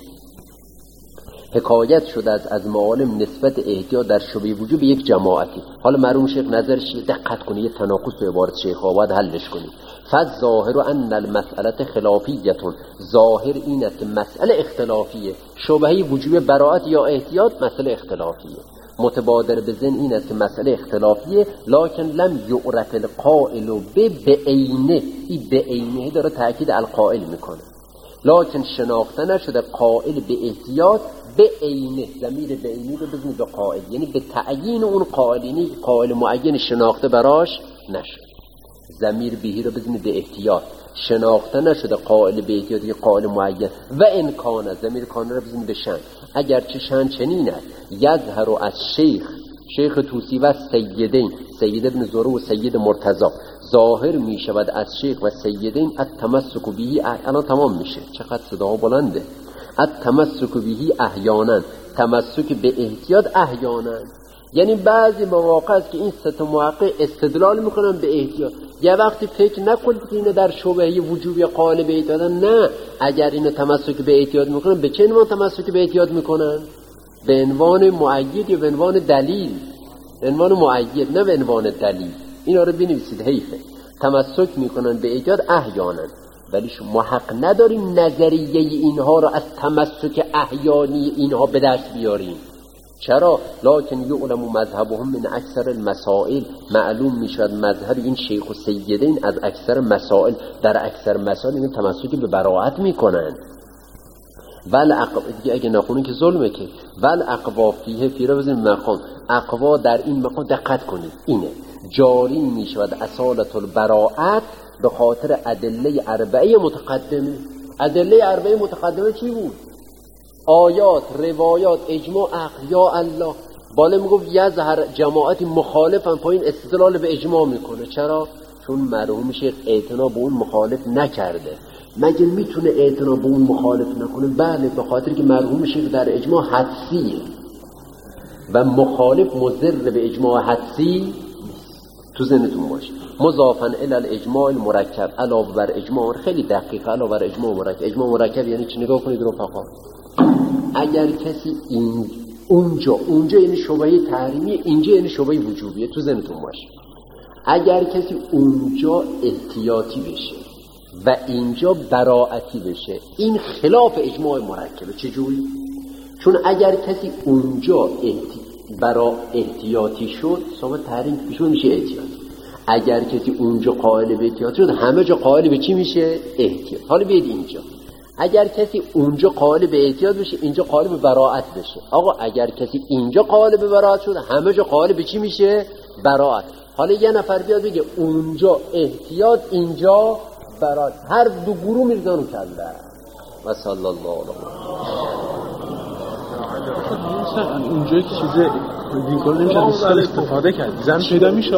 حکایت شده از معالم نسبت احتیاط در شبهه وجوب یک جماعتی. حالا مرحوم شیخ نظرش دقت کنید، یه تناقض تو عبارت شیخ آباد حلش کنید. فالظاهر ان المسأله خلافیه، ظاهر این است مسئله اختلافیه. شبهه وجوب براءت یا احتیاط مسئله اختلافیه. متبادر به ذهن این است که مسئله اختلافیه، لکن لم یعرف القائل بعینه. این بعینه داره تاکید القائل میکنه. لکن شناخته نشده قائل به احتیاط به عینه. ضمیر به عینه رو بزنید به قائل، یعنی به تعیین اون قائل، یعنی قائل معین شناخته براش نشد. ضمیر بهی رو بزنید به احتیاط، شناخته نشده قائل به احتیاط یا قائل معین. و ان کان، ضمیر کان رو بزنید به شن. اگرچه شن چنین است، یظهر از شیخ شیخ طوسی و سیدین، سید ابن زهره و سید مرتضی، ظاهر می شود از شیخ و سیدین التمسک بهی. الان تمام میشه، چقدر صدا بلنده. التمسک بهی احیانا، تمسک به احتیاط احیانا، یعنی بعضی مواقع است که این سه تا موقع استدلال میکنن به احتیاط. یه وقتی فکر نکنید که اینو در شبهه وجوبی قالب احتیاط، نه، اگر اینو تمسک به احتیاط میکنن به چه عنوان تمسک به احتیاط میکنن؟ به عنوان مؤید یا به عنوان دلیل؟ به عنوان مؤید، نه به عنوان دلیل. اینا رو بنویسید، حیفه. تمسک میکنن به احتیاط احیانا، ولی شما حق ندارین نظریه اینها رو از تمسک احیانی اینها به دست بیارین. چرا؟ لکن یعلم مذهبهم من اکثر المسائل، معلوم میشود مذهب این شیخ و سیدین از اکثر مسائل، در اکثر مسائل این تمسک به براءت میکنن. ول دیگه اگه نخونین که ظلمه که. ول اقوا فیه فی روز مقام، اقوا در این مقام دقت کنید اینه جاری میشود اصالت البراءت به خاطر ادله اربعه متقدمه. ادله اربعه متقدمه چی بود؟ آیات، روایات، اجماع، عقل. یا الله، بالا میگفت یظهر جماعتی مخالفن، پایین استدلال به اجماع میکنه. چرا؟ چون مرحوم شیخ اعتنا به اون مخالف نکرده. مگه میتونه اعتنا به اون مخالف نکنه؟ بله، به خاطر که مرحوم شیخ در اجماع حدسیه و مخالف مضر به اجماع حدسی. تو ذهنتون باشه مضافاً الی الاجماع المرکب، علاوه بر اجماع خیلی دقیق، علاوه بر اجماع مرکب. اجماع مرکب یعنی چی؟ نگاه کنید رفقا، اگر کسی اونجا یعنی شبهه تحریمی، اینجا یعنی شبهه وجوبیه. تو ذهنتون باشه اگر کسی اونجا احتیاطی بشه و اینجا براعتی بشه، این خلاف اجماع مرکبه. چجوری؟ چون اگر کسی اونجا احتیاطی شد، ثابت تحریم پیش میشه احتیاطی. اگر کسی اونجا قائل به احتیاط شد، همه جا قائل به چی میشه؟ احتیاط. حالا بیاید اینجا، اگر کسی اونجا قائل به احتیاط بشه، اینجا قائل به براعت بشه. آقا اگر کسی اینجا قائل به براعت شد، همه جا قائل به چی میشه؟ براعت. حالا یه نفر بیاد بگه اونجا احتیاط، اینجا براعت، هر دو گروه میرزانو کله. و صلی الله علیه اونجا چیز دیگه نمیشه استفاده کرد. زن پیدا میشه،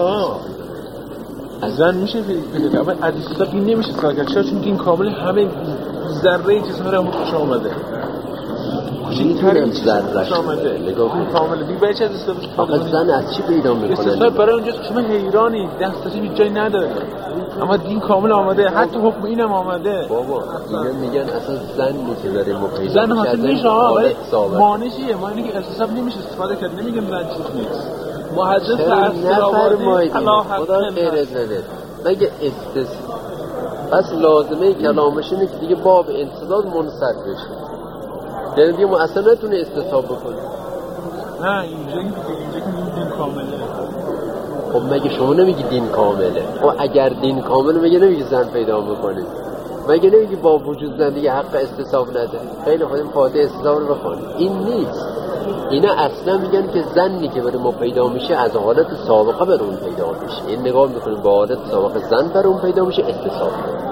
زن میشه پیدا کرد، اما از حساب این نمیشه استفاده کرد. چرا؟ چون دین کامل همه ذره چیزها رو خوش آمده. میتونم ذرهش نگاه کنید کامل دیگه بچه از استفاده کنید. زن از چی پیدا میکنه؟ استفاده برای اونجا شما حیرانی، دستش هیچ جایی نداره، اما دین کامل آمده، حتی حکم اینم آمده. بابا اینا میگن اصلا زنی که داره ما پیدا زن حاصل میشه. مانشیه، ما اینه که احساساب نمیشه استفاده کرد. نمیگم زن چیز نیست. محدث نفرمایید خدا خیرت بده. مگه پس لازمه کلامش اینه که دیگه باب انتظار منصرف بشه، یعنی دیگه ما اصلا نتونه استصحاب بکنه. نه اینجا که دین کامله. خب مگه شما نمیگی دین کامله؟ خب اگر دین کامله مگه نمیگی زن پیدا بکنید؟ مگه نمیگی با وجود زن دیگه حق استصحاب نداره؟ خیلی خودم فاتحه استصحاب رو بخونید. این نیست. اینا اصلا میگن که زنی که برای ما پیدا میشه از حالت سابقه بر اون پیدا میشه. این نگاه میکنیم با حالت سابقه زن بر اون پیدا میشه، استصحاب.